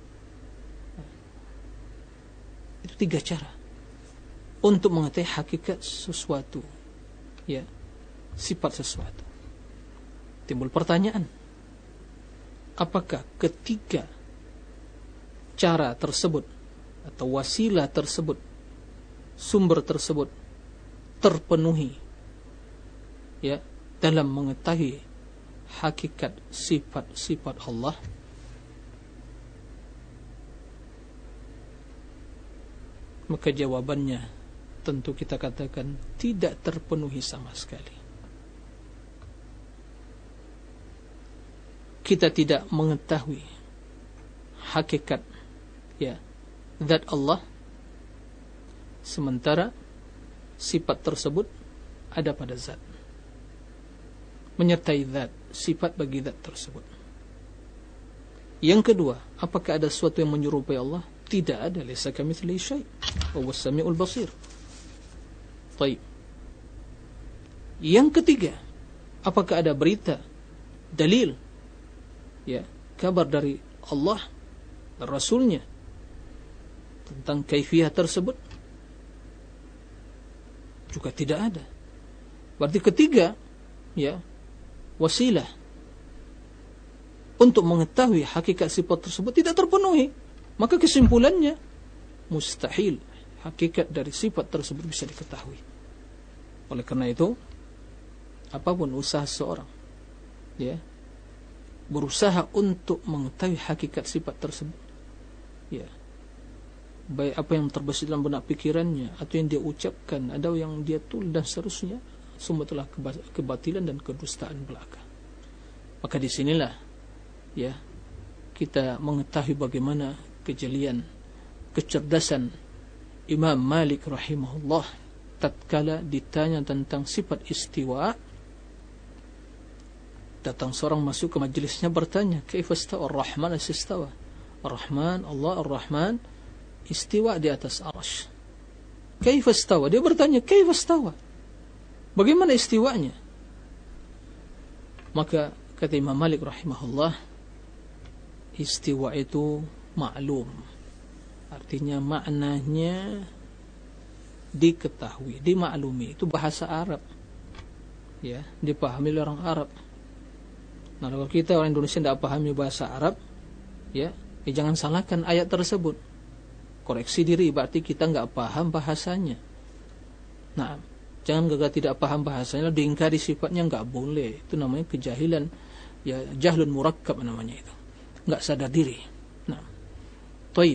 Itu tiga cara untuk mengetahui hakikat sesuatu, ya, sifat sesuatu. Timbul pertanyaan, apakah ketiga cara tersebut atau wasilah tersebut, sumber tersebut terpenuhi ya dalam mengetahui hakikat sifat-sifat Allah? Maka jawabannya tentu kita katakan tidak terpenuhi sama sekali. Kita tidak mengetahui hakikat ya zat Allah, sementara sifat tersebut ada pada zat, menyertai zat, sifat bagi zat tersebut. Yang kedua, apakah ada sesuatu yang menyerupai Allah? Tidak ada. Laisa kamitslihi syai' wa huwas samiul basir. Baik. Yang ketiga, apakah ada berita, dalil, ya, kabar dari Allah dan Rasulnya tentang kaifiyah tersebut? Juga tidak ada. Berarti ketiga, ya, wasilah untuk mengetahui hakikat sifat tersebut tidak terpenuhi. Maka kesimpulannya mustahil hakikat dari sifat tersebut bisa diketahui. Oleh karena itu, apapun usaha seorang, ya, berusaha untuk mengetahui hakikat sifat tersebut, ya, baik apa yang terbesit dalam benak pikirannya, atau yang dia ucapkan, atau yang dia tulis dan seterusnya, semua telah kebatilan dan kedustaan belaka. Maka disinilah, ya, kita mengetahui bagaimana kejelian, kecerdasan Imam Malik rahimahullah tatkala ditanya tentang sifat istiwa. Datang seorang masuk ke majelisnya bertanya, kaifa istawa ar-Rahman istawa? Ar-Rahman, Allah Ar-Rahman istiwa di atas arsy. Kaifa istawa? Dia bertanya, kaifa istawa? Bagaimana istiwanya? Maka kata Imam Malik rahimahullah, istiwa itu maklum. Artinya maknanya diketahui, dimaklumi. Itu bahasa Arab, ya, dipahami oleh orang Arab. Nah, kalau kita orang Indonesia tidak pahami bahasa Arab, ya jangan salahkan ayat tersebut. Koreksi diri, berarti kita nggak paham bahasanya. Nah, jangan gagal tidak paham bahasanya diingkari sifatnya, nggak boleh. Itu namanya kejahilan, ya, jahlun murakkab namanya itu. Nggak sadar diri. Nah, taib.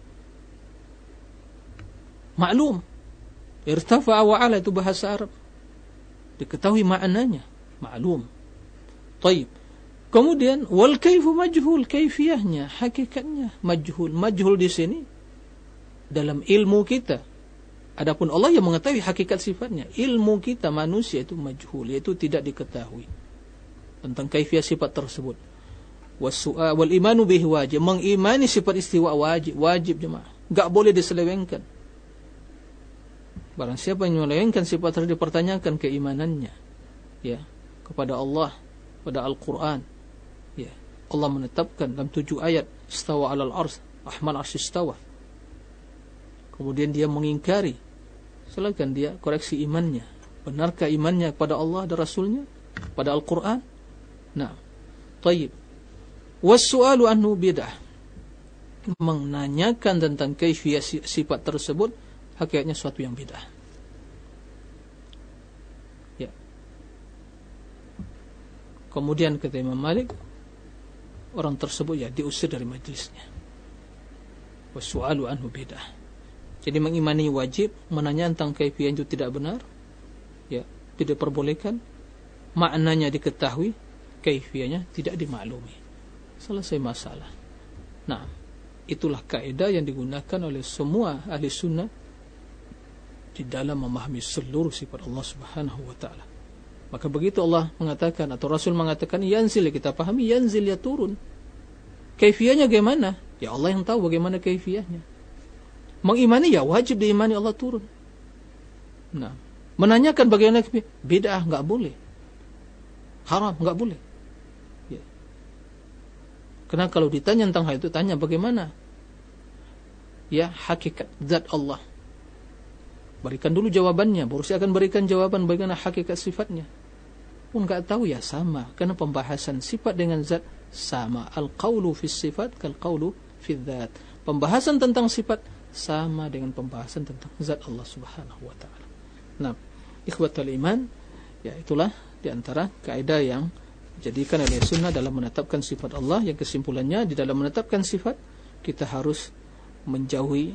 Maklum, irtafa'a wa 'ala, itu bahasa Arab. Diketahui maknanya, maklum. Taib. Kemudian wal kaifu majhul, kaifiyahnya, hakikatnya majhul. Majhul di sini dalam ilmu kita. Adapun Allah yang mengetahui hakikat sifatnya. Ilmu kita manusia itu majhul, yaitu tidak diketahui tentang kaifiyah sifat tersebut. Wal imanu bihi wajib, mengimani sifat istiwa wajib jemaah, enggak boleh diselewengkan. Barang siapa yang menyelewengkan sifat tersebut, dipertanyakan keimanannya, ya, kepada Allah, pada Al-Qur'an. Ya, Allah menetapkan dalam 7 ayat, istawa 'alal arsy, rahman arsy istawa. Kemudian dia mengingkari, silakan dia koreksi imannya. Benarkah imannya kepada Allah dan Rasulnya, pada Al-Qur'an? Nah, tayyib. Was-su'alu anhu bid'ah, menanyakan tentang kaifiyah sifat tersebut hakikatnya suatu yang bid'ah. Ya. Kemudian kata Imam Malik, orang tersebut ya diusir dari majlisnya. Was-su'alu anhu bid'ah. Jadi mengimani wajib, menanya tentang kaifiyah itu tidak benar, ya, tidak diperbolehkan. Maknanya diketahui, kaifiyahnya tidak dimaklumi. Selesai masalah. Nah, itulah kaidah yang digunakan oleh semua ahli sunnah di dalam memahami seluruh sifat Allah Subhanahu wa taala. Maka begitu Allah mengatakan atau Rasul mengatakan yanzil, kita pahami yanzil, ya turun. Kaifiyahnya bagaimana? Ya Allah yang tahu bagaimana kaifiyahnya. Mengimani ya wajib diimani Allah turun. Nah, menanyakan bagaimana bid'ah enggak boleh. Haram enggak boleh. Ya. Karena kalau ditanya tentang hal itu, tanya bagaimana ya hakikat zat Allah. Berikan dulu jawabannya, baru saya akan berikan jawaban bagaimana hakikat sifatnya. Pun enggak tahu ya sama, karena pembahasan sifat dengan zat sama. Al-qaulu fis sifat kal qaulu fil dzat. Pembahasan tentang sifat sama dengan pembahasan tentang zat Allah Subhanahu wa taala. Nah, ikhwatul iman, ya itulah di antara kaidah yang dijadikan oleh sunnah dalam menetapkan sifat Allah, yang kesimpulannya di dalam menetapkan sifat kita harus menjauhi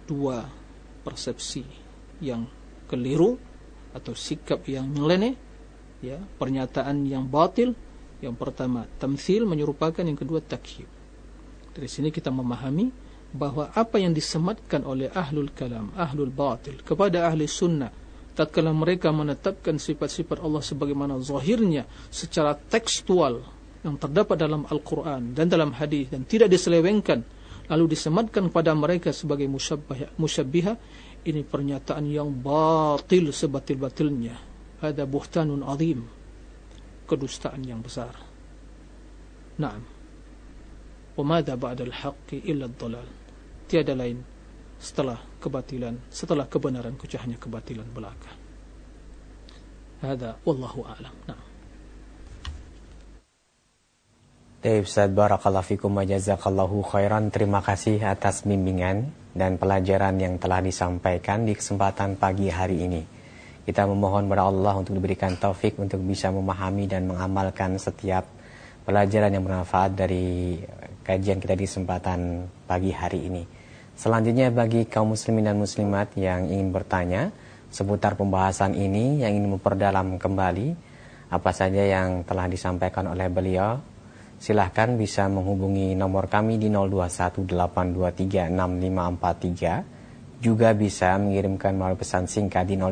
2 persepsi yang keliru atau sikap yang nyeleneh, ya, pernyataan yang batil. Yang pertama tamtsil, menyerupakan, yang kedua takyif. Dari sini kita memahami bahwa apa yang disematkan oleh ahlul kalam, ahlul batil kepada ahli sunnah tatkala mereka menetapkan sifat-sifat Allah sebagaimana zahirnya secara tekstual yang terdapat dalam Al-Quran dan dalam hadis dan tidak diselewengkan, lalu disematkan kepada mereka sebagai musyabbihah, ini pernyataan yang batil sebatil-batilnya. Ada buhtanun azim, kedustaan yang besar. Naam. Wa madza ba'dal haqqi illa ad-dhalal. Tiada lain setelah kebatilan, setelah kebenaran hanya kebatilan belaka. Hada wallahu a'lam. Nah. Baik, Ustaz, barakallahu fikum wa jazakallahu khairan. Terima kasih atas bimbingan dan pelajaran yang telah disampaikan di kesempatan pagi hari ini. Kita memohon kepada Allah untuk diberikan taufik untuk bisa memahami dan mengamalkan setiap pelajaran yang bermanfaat dari kajian kita di kesempatan pagi hari ini. Selanjutnya bagi kaum muslimin dan muslimat yang ingin bertanya seputar pembahasan ini, yang ingin memperdalam kembali apa saja yang telah disampaikan oleh beliau, silahkan bisa menghubungi nomor kami di 0218236543. Juga bisa mengirimkan melalui pesan singkat di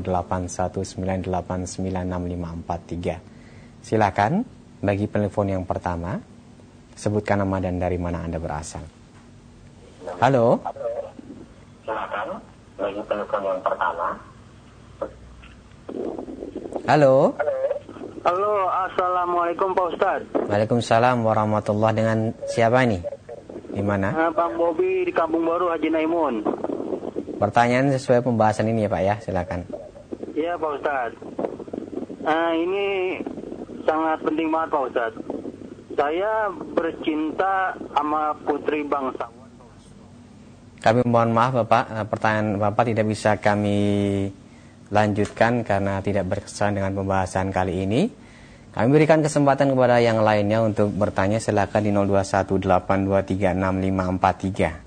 0819896543. Silahkan bagi penelpon yang pertama, sebutkan nama dan dari mana Anda berasal. Halo. Silakan bagi penelpon yang pertama. Halo. Halo, assalamualaikum Pak Ustadz. Waalaikumsalam warahmatullahi. Dengan siapa ini? Di mana? Bang Bobi di Kampung Baru Haji Naimun. Pertanyaan sesuai pembahasan ini ya Pak ya, silakan. Iya Pak Ustadz. Ini sangat penting banget Pak Ustadz. Saya bercinta sama putri bangsawan. Kami mohon maaf Bapak, pertanyaan Bapak tidak bisa kami lanjutkan karena tidak berkesan dengan pembahasan kali ini. Kami berikan kesempatan kepada yang lainnya untuk bertanya, silakan di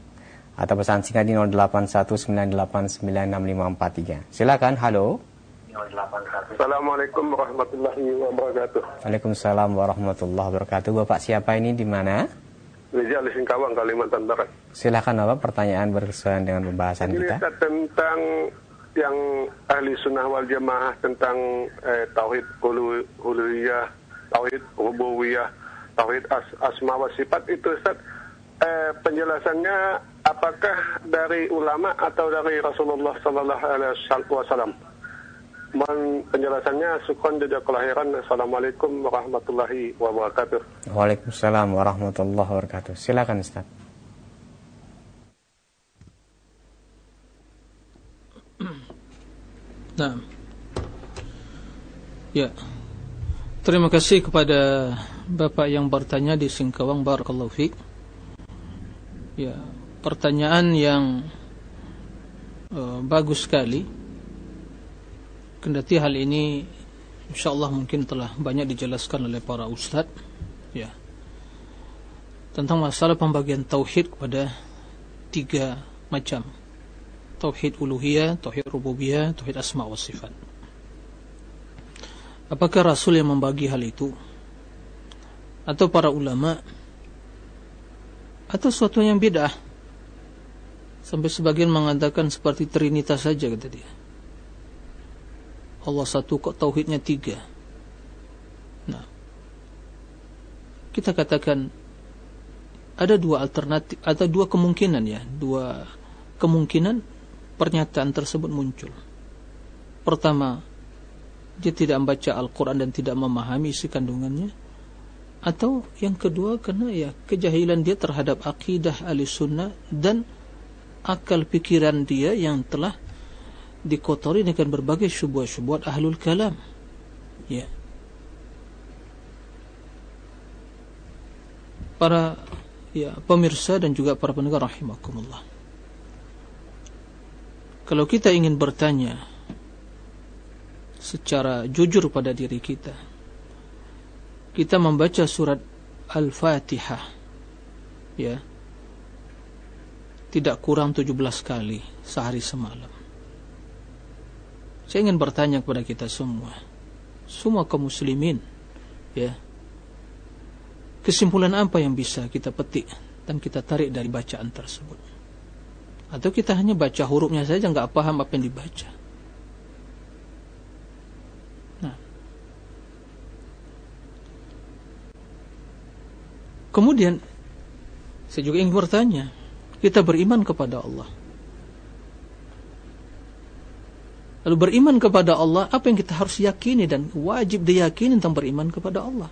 0218236543 atau pesan singkat di 0819896543. Silakan. Halo. Assalamualaikum warahmatullahi wabarakatuh. Waalaikumsalam warahmatullahi wabarakatuh. Bapak siapa ini, di mana? Rizal di Singkawang, Kalimantan Barat. Silakan Bapak, pertanyaan berkesuaian dengan pembahasan ini kita. Ini tentang yang ahli sunnah wal jamaah tentang tauhid uluhiyah, tauhid rububiyah, tauhid asma wa sifat itu Ustaz. Penjelasannya apakah dari ulama atau dari Rasulullah sallallahu alaihi wasallam? Penjelasannya syukran jazakallahu khairan. Assalamualaikum warahmatullahi wabarakatuh. Waalaikumsalam warahmatullahi wabarakatuh. Silakan Ustaz. Nah, ya, terima kasih kepada Bapak yang bertanya di Singkawang. Barakallahu fiik. Ya, pertanyaan yang bagus sekali. Kendati hal ini insyaallah mungkin telah banyak dijelaskan oleh para ustaz, ya, tentang masalah pembagian tauhid kepada 3 macam. Tauhid uluhiyah, tauhid rububiyah, tauhid asma wa sifat. Apakah Rasul yang membagi hal itu, atau para ulama, atau suatu yang bid'ah? Sampai sebagian mengatakan seperti Trinitas saja, kata dia. Allah satu kok tauhidnya 3. Nah, kita katakan ada 2 alternatif, ada 2 kemungkinan, ya, 2 kemungkinan pernyataan tersebut muncul. Pertama, dia tidak membaca Al-Quran dan tidak memahami isi kandungannya. Atau yang kedua, karena ya kejahilan dia terhadap akidah Ahlussunnah dan akal pikiran dia yang telah dikotori dengan berbagai syubhat-syubhat ahlul kalam. Ya. Para pemirsa dan juga para pendengar rahimakumullah. Kalau kita ingin bertanya secara jujur pada diri kita, kita membaca surat Al-Fatihah, ya, tidak kurang 17 kali sehari semalam. Saya ingin bertanya kepada kita semua kaum muslimin, ya, kesimpulan apa yang bisa kita petik dan kita tarik dari bacaan tersebut? Atau kita hanya baca hurufnya saja, nggak paham apa yang dibaca? Nah, kemudian saya juga ingin bertanya, kita beriman kepada Allah. Lalu beriman kepada Allah, apa yang kita harus yakini dan wajib diyakini tentang beriman kepada Allah?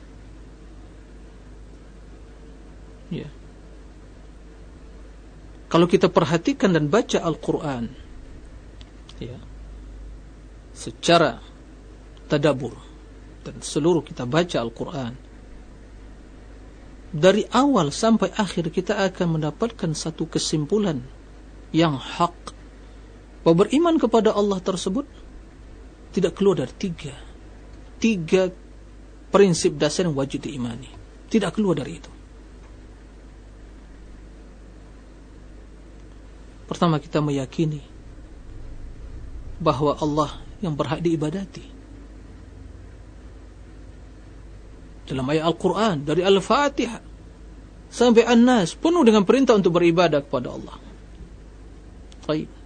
Ya. Kalau kita perhatikan dan baca Al-Quran, ya, secara tadabbur, dan seluruh kita baca Al-Quran, dari awal sampai akhir kita akan mendapatkan satu kesimpulan yang hak, bahwa beriman kepada Allah tersebut tidak keluar dari tiga prinsip dasar yang wajib diimani. Tidak keluar dari itu. Pertama, kita meyakini bahwa Allah yang berhak diibadati. Dalam ayat Al-Quran, dari Al-Fatihah sampai An-Nas, penuh dengan perintah untuk beribadah kepada Allah. Baik.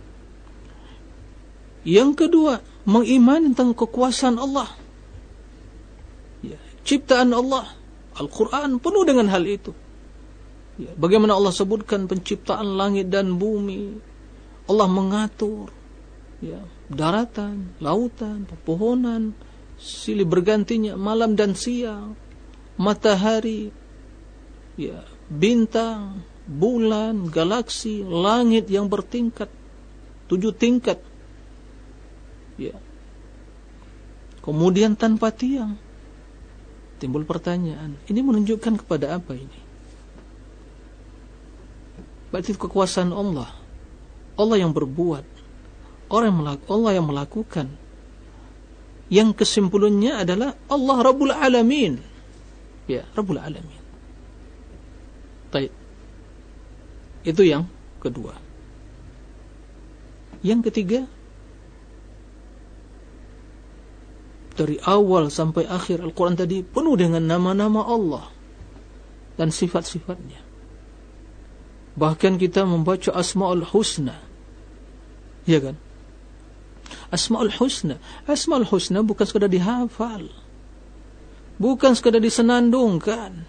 Yang kedua, mengimani tentang kekuasaan Allah, ya, ciptaan Allah. Al-Quran penuh dengan hal itu, ya, bagaimana Allah sebutkan penciptaan langit dan bumi. Allah mengatur, ya, daratan, lautan, pepohonan, silih bergantinya malam dan siang, matahari, ya, bintang, bulan, galaksi, langit yang bertingkat, 7 tingkat. Ya. Kemudian tanpa tiang. Timbul pertanyaan, ini menunjukkan kepada apa ini? Berarti kekuasaan Allah. Allah yang berbuat, Allah yang melakukan. Yang kesimpulannya adalah Allah Rabbul Alamin. Ya, Rabbul Alamin. Baik. Itu yang kedua. Yang ketiga, dari awal sampai akhir Al-Quran tadi penuh dengan nama-nama Allah dan sifat-sifatnya. Bahkan kita membaca Asma'ul Husna, ya kan? Asma'ul Husna bukan sekadar dihafal, bukan sekadar disenandungkan,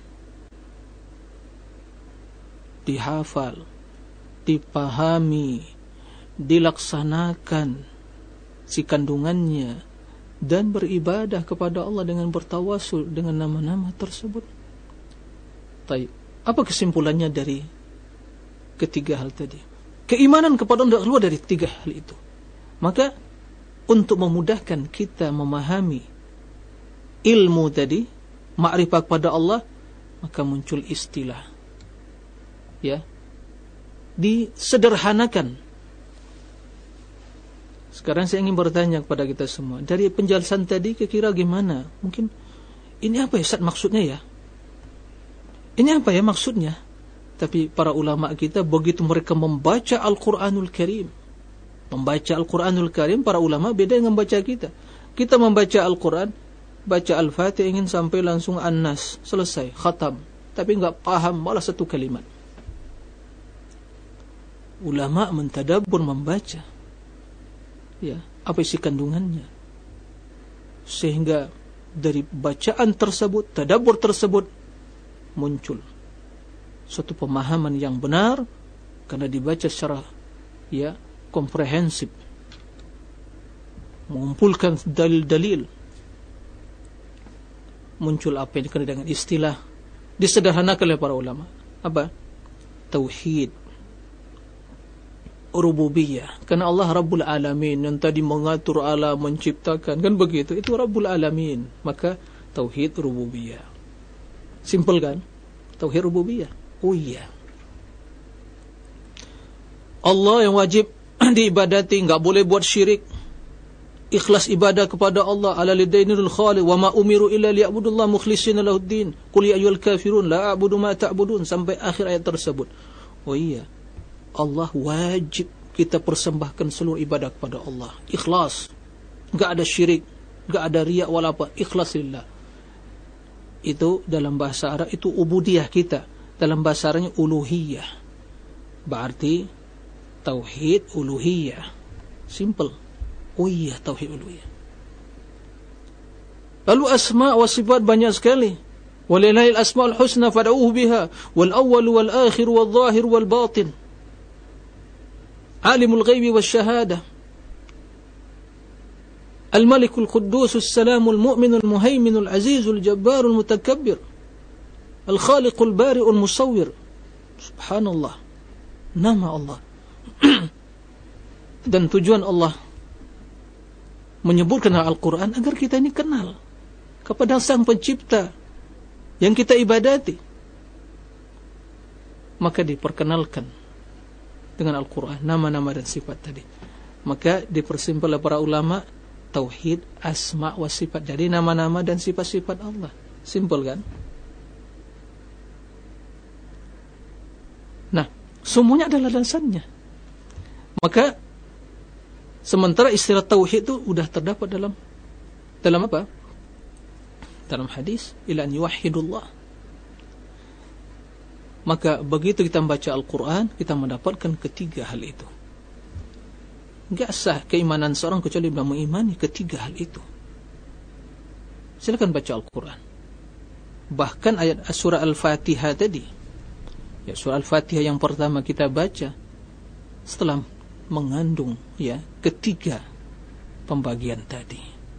dihafal, dipahami, dilaksanakan si kandungannya, dan beribadah kepada Allah dengan bertawasul dengan nama-nama tersebut. Baik, apa kesimpulannya dari ketiga hal tadi? Keimanan kepada Allah keluar dari tiga hal itu. Maka untuk memudahkan kita memahami ilmu tadi, ma'rifah kepada Allah, maka muncul istilah, ya, disederhanakan. Sekarang saya ingin bertanya kepada kita semua, dari penjelasan tadi kira-kira gimana? Mungkin ini apa ya Ustaz maksudnya ya? Ini apa ya maksudnya? Tapi para ulama kita begitu mereka membaca Al-Quranul Karim, para ulama beda dengan membaca kita. Kita membaca Al-Quran, baca Al-Fatihah ingin sampai langsung An-Nas, selesai, khatam, tapi enggak paham malah satu kalimat. Ulama mentadabbur membaca, ya, apa isi kandungannya, sehingga dari bacaan tersebut, tadabbur tersebut, muncul suatu pemahaman yang benar karena dibaca secara, ya, komprehensif, mengumpulkan dalil-dalil. Muncul apa yang dikenal dengan istilah disederhanakan oleh para ulama, apa? Tauhid rububiyah. Karena Allah Rabbul Alamin, yang tadi mengatur alam, menciptakan, kan begitu, itu Rabbul Alamin. Maka tauhid rububiyah. Simple kan? Tauhid rububiyah. Oh iya, Allah yang wajib diibadati, enggak boleh buat syirik. Ikhlas ibadah kepada Allah, ala lidainil khaliq, wa ma umiru illa liya'budullaha mukhlishina lahuddin. Qul ya ayyuhal kafirun la a'budu ma ta'budun, sampai akhir ayat tersebut. Oh iya, Allah wajib kita persembahkan seluruh ibadah kepada Allah, ikhlas, enggak ada syirik, enggak ada riya wala apa, ikhlas lillah. Itu dalam bahasa Arab itu ubudiyah kita, dalam bahasa Arabnya uluhiyah, berarti tauhid uluhiyah. Simple. Oh iya, tauhid uluhiyah. Lalu asma wa sifat banyak sekali. Walillahil asmaul husna fad'uuhu biha, wal awwal wal akhir wal zahir wal batin, alimul ghaibi wasyahadah, al-malikul quddus as-salamul mu'minul muhaiminul azizul jabbarul mutakabbir, al-khaliqul bari'ul musawwir. Subhanallah, nama Allah. Dan tujuan Allah menyebutkan Al-Quran agar kita ini kenal kepada Sang Pencipta yang kita ibadati. Maka diperkenalkan dengan Al-Quran nama-nama dan sifat tadi. Maka dipersimpel oleh para ulama tauhid asma wa sifat, jadi nama-nama dan sifat-sifat Allah. Simpel kan? Nah, semuanya adalah landasannya. Maka sementara istilah tauhid itu sudah terdapat dalam apa? Dalam hadis, ila an yuwahhidullah. Maka begitu kita membaca Al-Quran, kita mendapatkan ketiga hal itu. Enggak sah keimanan seorang kecuali bila mengimani ketiga hal itu. Silakan baca Al-Quran. Bahkan ayat surah Al-Fatihah tadi, ya, surah Al-Fatihah yang pertama kita baca setelah mengandung, ya, ketiga pembagian tadi.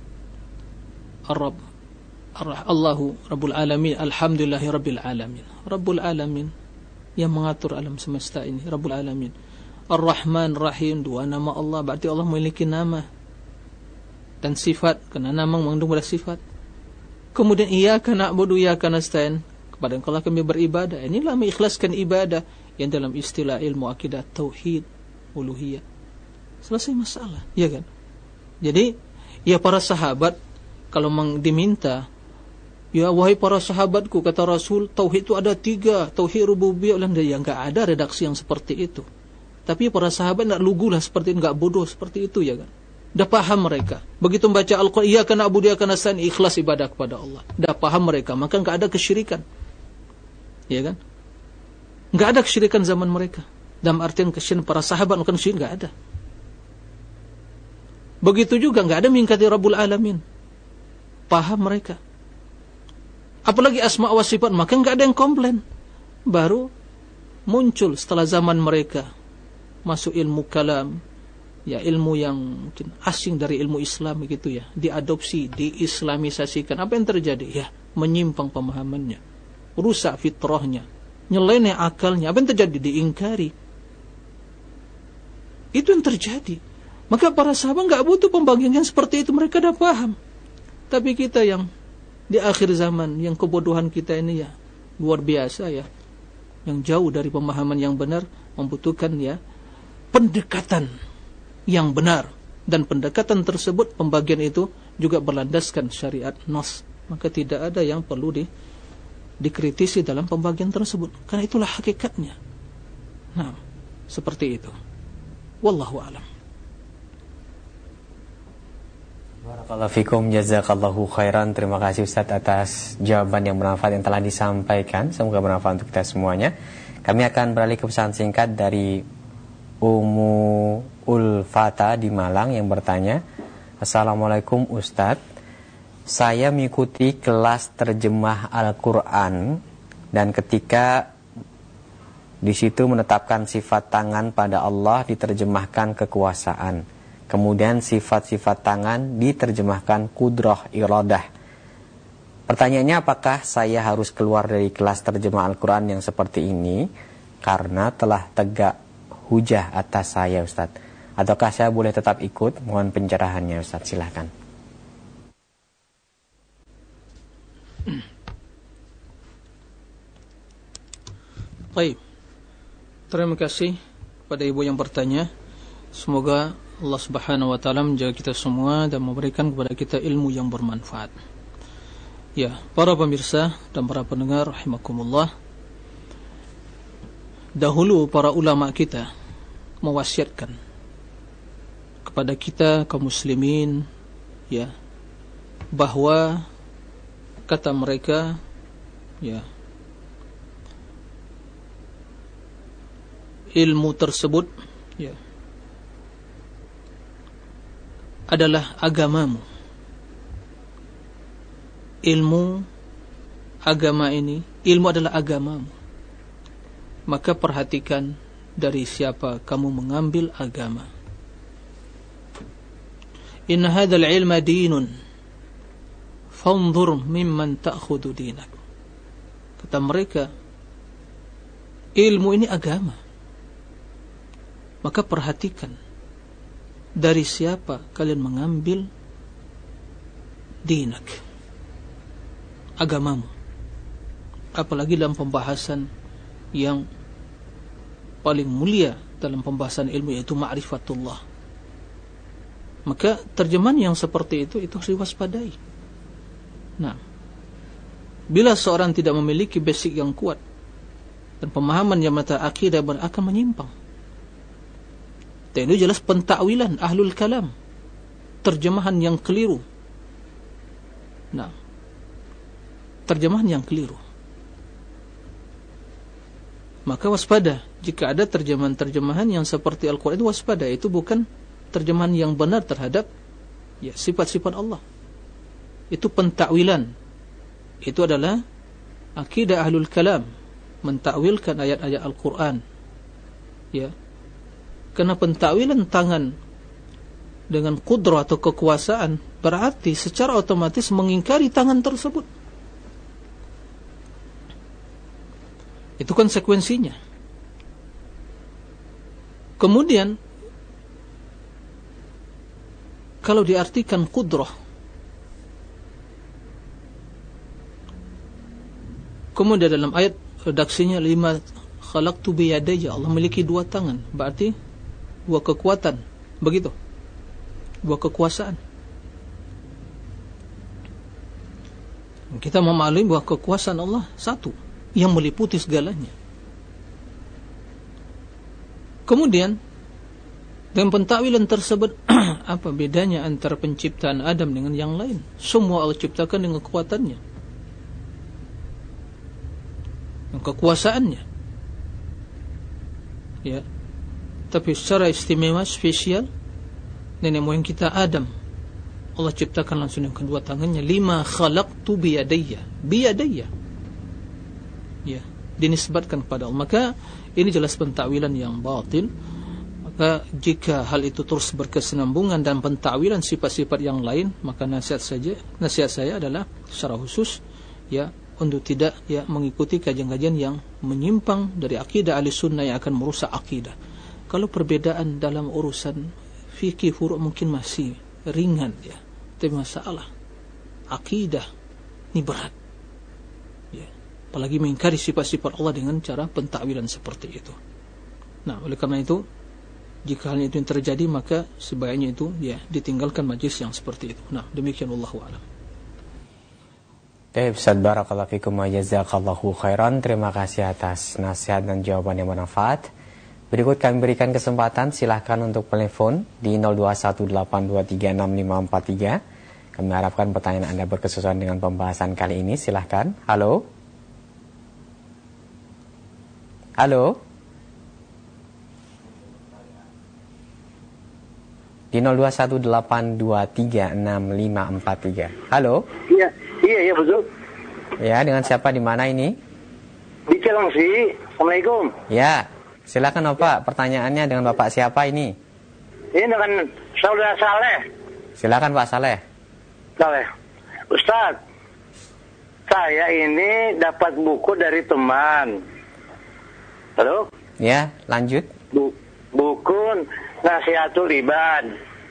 Allahu Rabbul Alamin, Alhamdulillahi Rabbil Alamin. Rabbul Alamin yang mengatur alam semesta ini, Rabbul Alamin. Ar-Rahman Rahim, dua nama Allah, berarti Allah memiliki nama dan sifat, karena nama mengandung pada sifat. Kemudian iyyaka na'budu wa iyyaka nasta'in, kepada Engkau kami beribadah. Inilah mengikhlaskan ibadah yang dalam istilah ilmu akidah tauhid uluhiyah. Selesai masalah, ya kan? Jadi, ya para sahabat kalau diminta, ya wahai para sahabatku, kata Rasul, tauhid itu ada 3, tauhid rububiyah, ya enggak ada redaksi yang seperti itu. Tapi para sahabat enggak lugu lah seperti itu, enggak bodoh seperti itu, ya kan? Dah paham mereka. Begitu membaca Al-Quran, iyyaka na'budu wa iyyaka nasta'in, ikhlas ibadah kepada Allah. Dah paham mereka, maka enggak ada kesyirikan. Ya kan? Enggak ada kesyirikan zaman mereka. Dalam artian kesyirikan para sahabat bukan kesyirikan, enggak ada. Begitu juga enggak ada mengingkari Rabbul Alamin. Paham mereka. Apalagi asma wa sifat, maka enggak ada yang komplain. Baru muncul setelah zaman mereka masuk ilmu kalam, ya ilmu yang mungkin asing dari ilmu Islam gitu ya, diadopsi, diislamisasikan. Apa yang terjadi? Ya, menyimpang pemahamannya, rusak fitrahnya, nyeleneh akalnya. Apa yang terjadi? Diingkari. Itu yang terjadi. Maka para sahabat enggak butuh pembagian yang seperti itu, mereka dah paham. Tapi kita yang di akhir zaman, yang kebodohan kita ini ya luar biasa ya, yang jauh dari pemahaman yang benar, membutuhkan ya pendekatan yang benar, dan pendekatan tersebut, pembagian itu juga berlandaskan syariat nas. Maka tidak ada yang perlu dikritisi dalam pembagian tersebut, karena itulah hakikatnya. Nah, seperti itu. Wallahu a'lam. Barakallahu fikum, jazakallahu khairan. Terima kasih Ustaz atas jawaban yang bermanfaat yang telah disampaikan. Semoga bermanfaat untuk kita semuanya. Kami akan beralih ke pesan singkat dari Ummu Ulfata di Malang yang bertanya, Assalamualaikum Ustaz, saya mengikuti kelas terjemah Al-Quran dan ketika di situ menetapkan sifat tangan pada Allah diterjemahkan kekuasaan, kemudian sifat-sifat tangan diterjemahkan kudrah iradah. Pertanyaannya, apakah saya harus keluar dari kelas terjemah Al-Quran yang seperti ini karena telah tegak hujah atas saya Ustaz, ataukah saya boleh tetap ikut? Mohon pencerahannya Ustaz, silahkan. Baik, terima kasih pada ibu yang bertanya. Semoga Allah Subhanahu wa taala menjaga kita semua dan memberikan kepada kita ilmu yang bermanfaat. Ya, para pemirsa dan para pendengar rahimakumullah, dahulu para ulama kita mewasiatkan kepada kita kaum muslimin ya, bahwa kata mereka ya, ilmu tersebut ya adalah agamamu. Ilmu agama ini, ilmu adalah agamamu. Maka perhatikan dari siapa kamu mengambil agama. Inna hadzal ilma dinun fanzur mimman ta'khudhu dinak. Kata mereka, ilmu ini agama. Maka perhatikan dari siapa kalian mengambil dinak, agamamu. Apalagi dalam pembahasan yang paling mulia dalam pembahasan ilmu, yaitu ma'rifatullah. Maka terjemahan yang seperti itu harus diwaspadai. Nah, bila seorang tidak memiliki basic yang kuat dan pemahaman yang mata akidah, akan menyimpang. Dan itu jelas pentakwilan ahlul kalam, terjemahan yang keliru. Nah, terjemahan yang keliru. Maka waspada jika ada terjemahan-terjemahan yang seperti Al-Quran itu, waspada. Itu bukan terjemahan yang benar terhadap ya sifat-sifat Allah. Itu pentakwilan. Itu adalah akidah ahlul kalam, mentakwilkan ayat-ayat Al-Quran. Ya, karena pentakwilan tangan dengan kudrah atau kekuasaan berarti secara otomatis mengingkari tangan tersebut. Itu konsekuensinya. Kemudian kalau diartikan kudrah, kemudian dalam ayat redaksinya lima khalaqtu biyadayya, Allah memiliki dua tangan, berarti dua kekuatan, begitu, dua kekuasaan. Kita memahami bahwa kekuasaan Allah satu yang meliputi segalanya. Kemudian Dengan pentakwilan tersebut apa bedanya antara penciptaan Adam dengan yang lain? Semua Allah ciptakan dengan kekuatannya, dengan kekuasaannya, ya. Tapi secara istimewa, spesial, nenek moyang kita Adam, Allah ciptakan langsung dengan kedua tangannya. Lima khalaqtu biyadayya, ya, dinisbatkan kepada Allah. Maka ini jelas pentakwilan yang batil. Maka jika hal itu terus berkesinambungan dan pentakwilan sifat-sifat yang lain, maka nasihat saya adalah secara khusus, ya, untuk tidak, ya, mengikuti kajian-kajian yang menyimpang dari akidah ahli sunnah yang akan merusak akidah. Kalau perbedaan dalam urusan fikih furu' mungkin masih ringan, ya, tapi masalah akidah ini berat, ya. Apalagi mengingkari sifat-sifat Allah dengan cara pentakwilan seperti itu. Nah, oleh karena itu, jika hal itu yang terjadi, maka sebaiknya itu, ya, ditinggalkan majlis yang seperti itu. Nah, demikian, wallahu a'lam. Baik, Ustaz, barakallahu fikum wa jazakallahu khairan. Terima kasih atas nasihat dan jawaban yang bermanfaat. Berikut kami berikan kesempatan, silahkan untuk telepon di 0218236543. Kami harapkan pertanyaan Anda berkesesuaian dengan pembahasan kali ini. Silahkan. Halo. Halo. Di 0218236543. Halo. Iya betul. Ya, dengan siapa, di mana ini? Di Cilengsi. Assalamualaikum. Ya, silakan Bapak. Pertanyaannya dengan Bapak siapa ini? Ini dengan saudara Saleh. Silakan Pak Saleh. Ustaz, saya ini dapat buku dari teman. Halo? Ya, lanjut. Buku Nasihatul Ibad,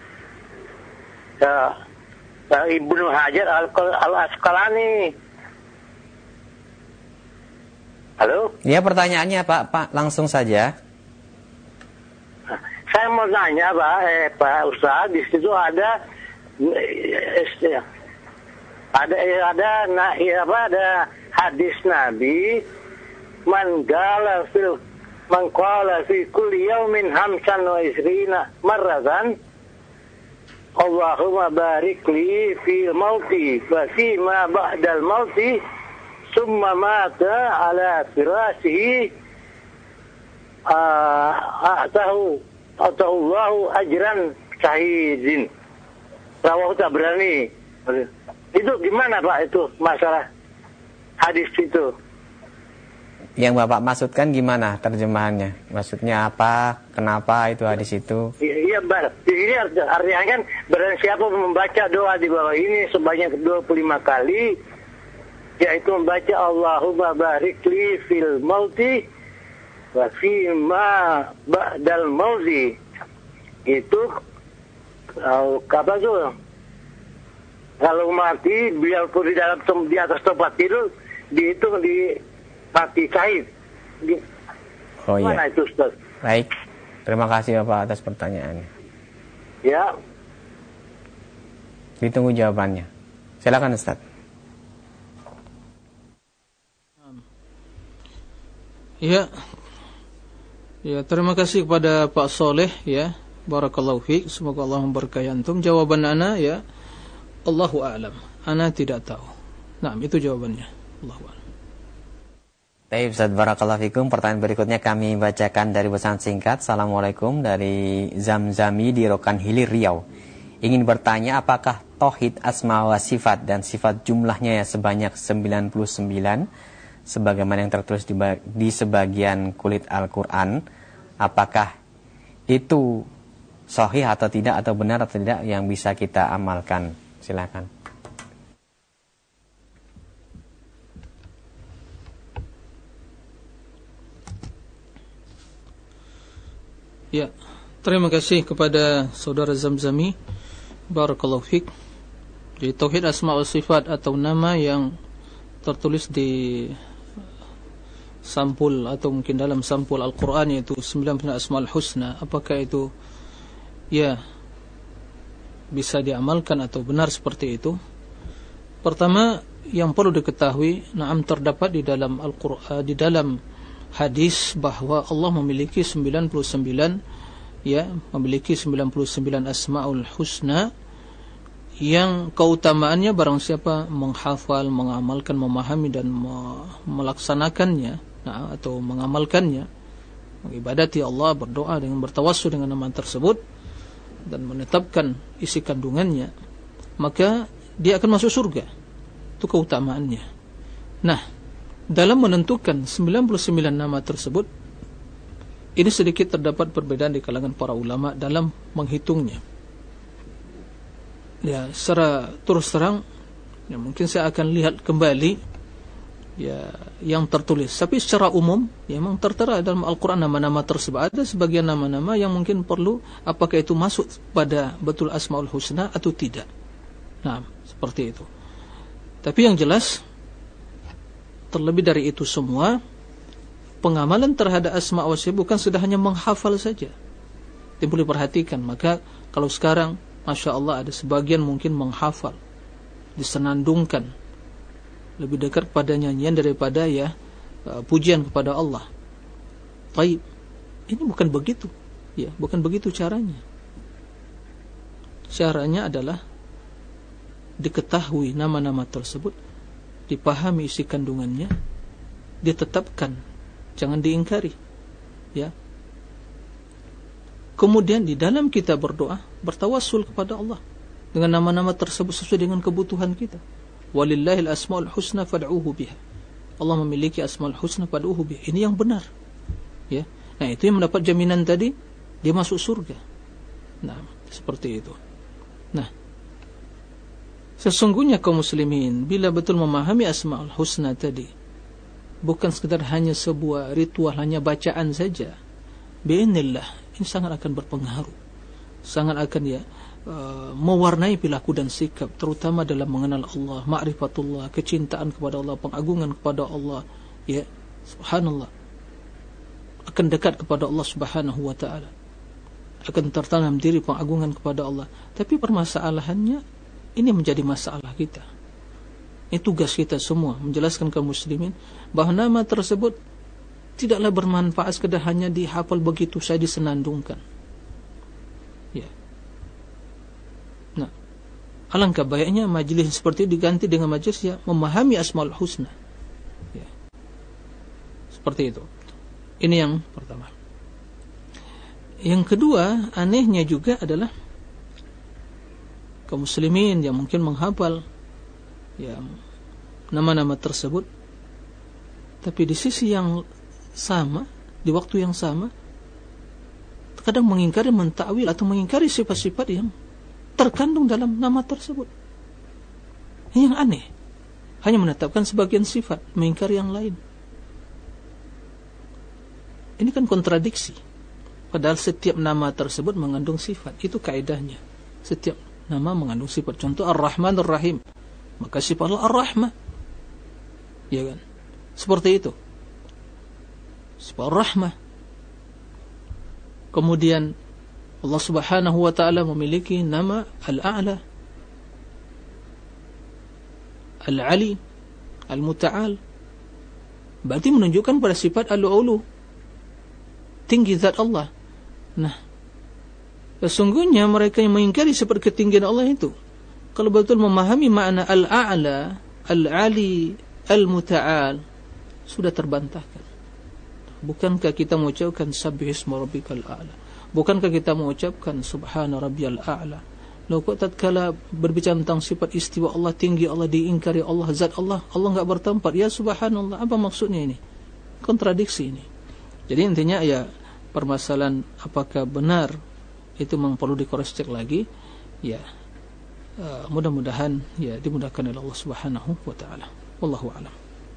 Ibnu Hajar Al-Asqalani. Halo? Ya, pertanyaannya Pak, langsung saja. Saya mau nanya Pak Ustaz, di situ ada hadis Nabi, man qala fi kulli yawmin 25 marratan Allahumma barik li fi mauti wa fi ma ba'dal mauti summa mata ala firasihi atahu Allahu ajran syahidin. Rawahu Tabrani. Itu gimana Pak, itu masalah hadis itu? Yang Bapak maksudkan gimana terjemahannya? Maksudnya apa? Kenapa itu hadis itu? Iya, di sini artinya kan, barang siapa membaca doa di bawah ini sebanyak 25 kali, yaitu membaca Allahumma barik li fil mauti wa fi ma ba'dal mauti, itu apa tuh? Kalau mati, biarpun di atas tempat tidur, dihitung di mati syahid. Oh iya. Mana itu, Ustaz? Baik, terima kasih Bapak atas pertanyaannya. Ya. Ditunggu jawabannya. Silakan Ustaz. Ya, terima kasih kepada Pak Soleh, ya. Barakallahu fiik. Semoga Allah memberkahi antum. Jawaban ana, ya, Allahu a'lam. Ana tidak tahu. Nah, itu jawabannya. Allahu a'lam. Baik, Ustaz, barakallahu fikum. Pertanyaan berikutnya kami bacakan dari pesan singkat. Assalamualaikum, dari Zamzami di Rokan Hilir, Riau. Ingin bertanya, apakah tauhid asma wa sifat dan sifat jumlahnya ya sebanyak 99 sebagaimana yang tertulis di sebagian kulit Al-Qur'an, apakah itu sahih atau tidak, atau benar atau tidak yang bisa kita amalkan? Silakan. Ya, terima kasih kepada saudara Zamzami. Barakallahu fiik. Jadi tauhid asma wa sifat atau nama yang tertulis di sampul atau mungkin dalam sampul Al-Qur'an, yaitu 99 Asmaul Husna, apakah itu, ya, bisa diamalkan atau benar seperti itu? Pertama, yang perlu diketahui, na'am, terdapat di dalam Al-Qur'an, di dalam hadis, bahwa Allah memiliki 99 ya memiliki 99 Asmaul Husna yang keutamaannya barang siapa menghafal, mengamalkan, memahami dan melaksanakannya, atau mengamalkannya, mengibadati Allah, berdoa dengan bertawassul dengan nama tersebut dan menetapkan isi kandungannya, maka dia akan masuk surga. Itu keutamaannya. Nah, dalam menentukan 99 nama tersebut, ini sedikit terdapat perbedaan di kalangan para ulama dalam menghitungnya. Ya, secara terus terang, ya mungkin saya akan lihat kembali ya yang tertulis. Tapi secara umum, ya memang tertera dalam Al-Quran nama-nama tersebut. Ada sebagian nama-nama yang mungkin perlu, apakah itu masuk pada betul Asmaul Husna atau tidak. Nah, seperti itu. Tapi yang jelas, terlebih dari itu semua, pengamalan terhadap Asma wa Sifat bukan sudah hanya menghafal saja. Dia boleh perhatikan. Maka kalau sekarang, Masya Allah, ada sebagian mungkin menghafal, disenandungkan, lebih dekat pada nyanyian daripada pujian kepada Allah. Taib, ini bukan begitu, ya, bukan begitu caranya. Caranya adalah diketahui nama-nama tersebut, dipahami isi kandungannya, ditetapkan, jangan diingkari, ya. Kemudian di dalam kita berdoa, bertawassul kepada Allah dengan nama-nama tersebut sesuai dengan kebutuhan kita. Walillahil asmaul husna fad'uhu biha. Allah memiliki asmaul husna fad'uhu biha. Ini yang benar. Ya. Nah, itu yang mendapat jaminan tadi, dia masuk surga. Nah, seperti itu. Nah, sesungguhnya kaum muslimin bila betul memahami asmaul husna tadi, bukan sekedar hanya sebuah ritual, hanya bacaan saja. Bi'inillah, ini sangat akan berpengaruh, sangat akan mewarnai perilaku dan sikap, terutama dalam mengenal Allah, ma'rifatullah, kecintaan kepada Allah, pengagungan kepada Allah, ya, subhanallah, akan dekat kepada Allah subhanahu wa ta'ala, akan tertanam diri pengagungan kepada Allah. Tapi permasalahannya, ini menjadi masalah kita. Ini tugas kita semua, menjelaskan kaum muslimin bahawa nama tersebut tidaklah bermanfaat sekedar hanya dihafal begitu saja, disenandungkan. Ya. Nah, alangkah baiknya majlis seperti itu diganti dengan majlis yang memahami Asmaul Husna. Ya. Seperti itu. Ini yang pertama. Yang kedua, anehnya juga adalah kaum muslimin yang mungkin menghafal ya nama-nama tersebut, tapi di sisi yang sama, di waktu yang sama, kadang mengingkari, mentakwil atau mengingkari sifat-sifat yang terkandung dalam nama tersebut. Ini yang aneh. Hanya menetapkan sebagian sifat, mengingkari yang lain. Ini kan kontradiksi. Padahal setiap nama tersebut mengandung sifat. Itu kaidahnya. Setiap nama mengandung sifat. Contoh Ar-Rahman Ar-Rahim, maka sifat Allah Ar-Rahmah, ya kan? Seperti itu. Sifat Rahmah. Kemudian Allah subhanahu wa ta'ala memiliki nama Al-A'la, Al-Ali, Al-Muta'al. Berarti menunjukkan pada sifat Al-Ulu, tinggi zat Allah. Nah, sesungguhnya mereka yang mengingkari sifat ketinggian Allah itu, kalau betul memahami makna Al-A'la, Al-Ali, Al-Muta'al, sudah terbantahkan. Bukankah kita mengucapkan Sabbihisma rabbikal a'la? Bukankah kita mengucapkan Subhana rabbiyal a'la? Lalu kok tatkala berbicara tentang sifat istiwa Allah, tinggi Allah, diingkari Allah, zat Allah, Allah enggak bertempat. Ya subhanallah, apa maksudnya ini? Kontradiksi ini. Jadi intinya ya, permasalahan apakah benar itu memang perlu dikoreksi lagi. Ya, mudah-mudahan ya dimudahkan oleh Allah Subhanahu wa taala. Wallahu a'lam.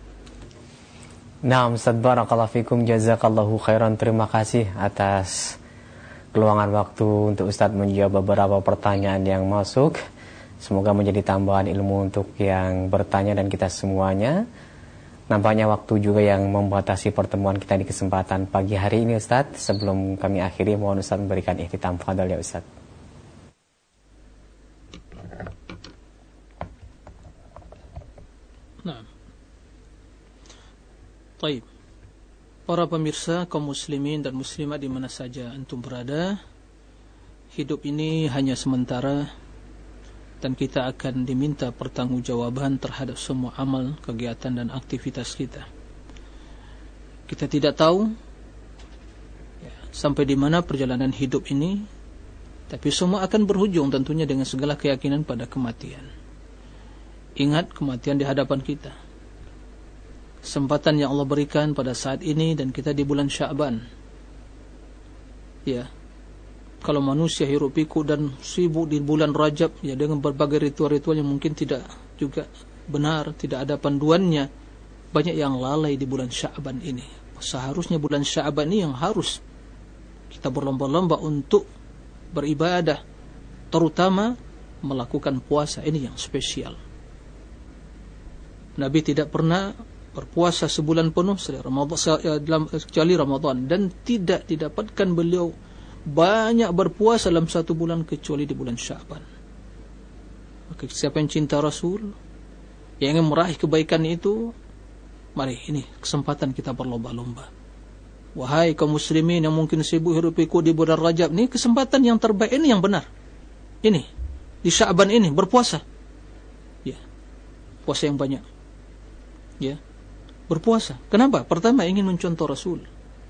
Nah, Ustaz, barakallahu fikum, jazakallahu khairan. Terima kasih atas keluangan waktu untuk Ustaz menjawab beberapa pertanyaan yang masuk. Semoga menjadi tambahan ilmu untuk yang bertanya dan kita semuanya. Nampaknya waktu juga yang membatasi pertemuan kita di kesempatan pagi hari ini, Ustaz. Sebelum kami akhiri, mohon Ustaz memberikan ikhtitam. Fadhal ya Ustaz. Nah, baik. Para pemirsa kaum muslimin dan muslimat di mana saja antum berada, hidup ini hanya sementara dan kita akan diminta pertanggungjawaban terhadap semua amal, kegiatan dan aktivitas kita. Kita tidak tahu sampai di mana perjalanan hidup ini, tapi semua akan berhujung tentunya dengan segala keyakinan pada kematian. Ingat, kematian di hadapan kita. Kesempatan yang Allah berikan pada saat ini dan kita di bulan Sya'ban. Ya, kalau manusia hiruk pikuk dan sibuk di bulan Rajab ya dengan berbagai ritual-ritual yang mungkin tidak juga benar, tidak ada panduannya, banyak yang lalai di bulan Sya'ban ini. Seharusnya bulan Sya'ban ini yang harus kita berlomba-lomba untuk beribadah, terutama melakukan puasa. Ini yang spesial. Nabi tidak pernah berpuasa sebulan penuh kecuali Ramadan, dan tidak didapatkan beliau banyak berpuasa dalam satu bulan kecuali di bulan Sya'ban. Maka siapa yang cinta Rasul, yang ingin meraih kebaikan itu, mari ini kesempatan kita berlomba-lomba. Wahai kaum muslimin yang mungkin sibuk hiruk pikuk di bulan Rajab, ini kesempatan yang terbaik, ini yang benar. Ini di Sya'ban ini berpuasa. Ya. Puasa yang banyak. Ya. Berpuasa. Kenapa? Pertama, ingin mencontoh Rasul.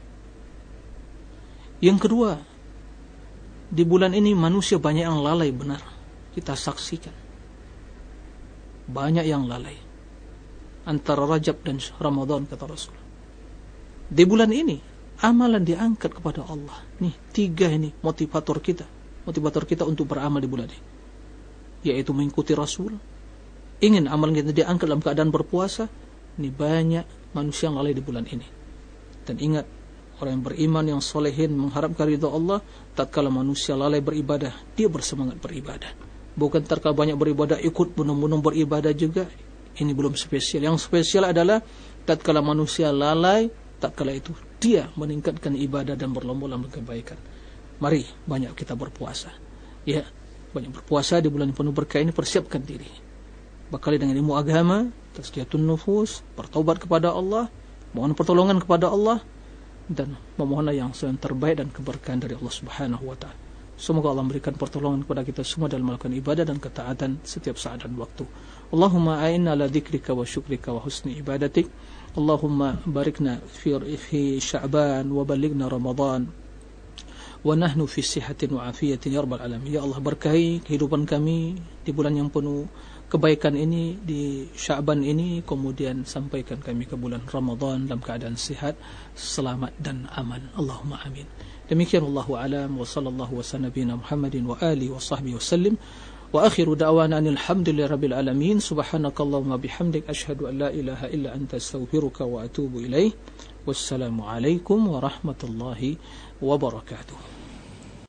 Yang kedua, di bulan ini manusia banyak yang lalai, benar. Kita saksikan. Banyak yang lalai. Antara Rajab dan Ramadan, kata Rasul. Di bulan ini, amalan diangkat kepada Allah. Nih, 3 ini motivator kita. Motivator kita untuk beramal di bulan ini. Yaitu mengikuti Rasul. Ingin amalan kita diangkat dalam keadaan berpuasa. Ini banyak manusia yang lalai di bulan ini. Dan ingat, orang yang beriman, yang solehin, mengharapkan ridha Allah, tatkala manusia lalai beribadah, dia bersemangat beribadah. Bukan tatkala banyak beribadah, ikut bunuh-bunuh beribadah juga. Ini belum spesial. Yang spesial adalah tatkala manusia lalai, tatkala itu dia meningkatkan ibadah dan berlomba-lomba kebaikan. Mari banyak kita berpuasa. Ya, banyak berpuasa di bulan penuh berkah ini, persiapkan diri. Bekali dengan ilmu agama, tazkiyatun nufus, bertaubat kepada Allah, mohon pertolongan kepada Allah, dan memohonlah yang terbaik dan keberkahan dari Allah Subhanahu wa ta'ala. Semoga Allah memberikan pertolongan kepada kita semua dalam melakukan ibadah dan ketaatan setiap saat dan waktu. Allahumma a'inna ala dzikrika wa syukrika wa husni ibadatik. Allahumma barikna fi Sya'ban wa balighna Ramadan wa nahnu fi sihatin wa afiyatin ya rabbal alamin. Ya Allah, berkahi kehidupan kami di bulan yang penuh kebaikan ini, di Sya'ban ini, kemudian sampaikan kami ke bulan Ramadan dalam keadaan sehat, selamat dan aman. Allahumma amin. Demikian wallahu a'lam wa sallallahu wa sallam nabiyina Muhammadin wa alihi wa sahbihi wasallim. Wa akhiru da'wana alhamdulillahi rabbil alamin. Subhanakallahumma bihamdik asyhadu an la ilaha illa anta astaghfiruka wa atubu ilaik. Wassalamu alaikum warahmatullahi wabarakatuh.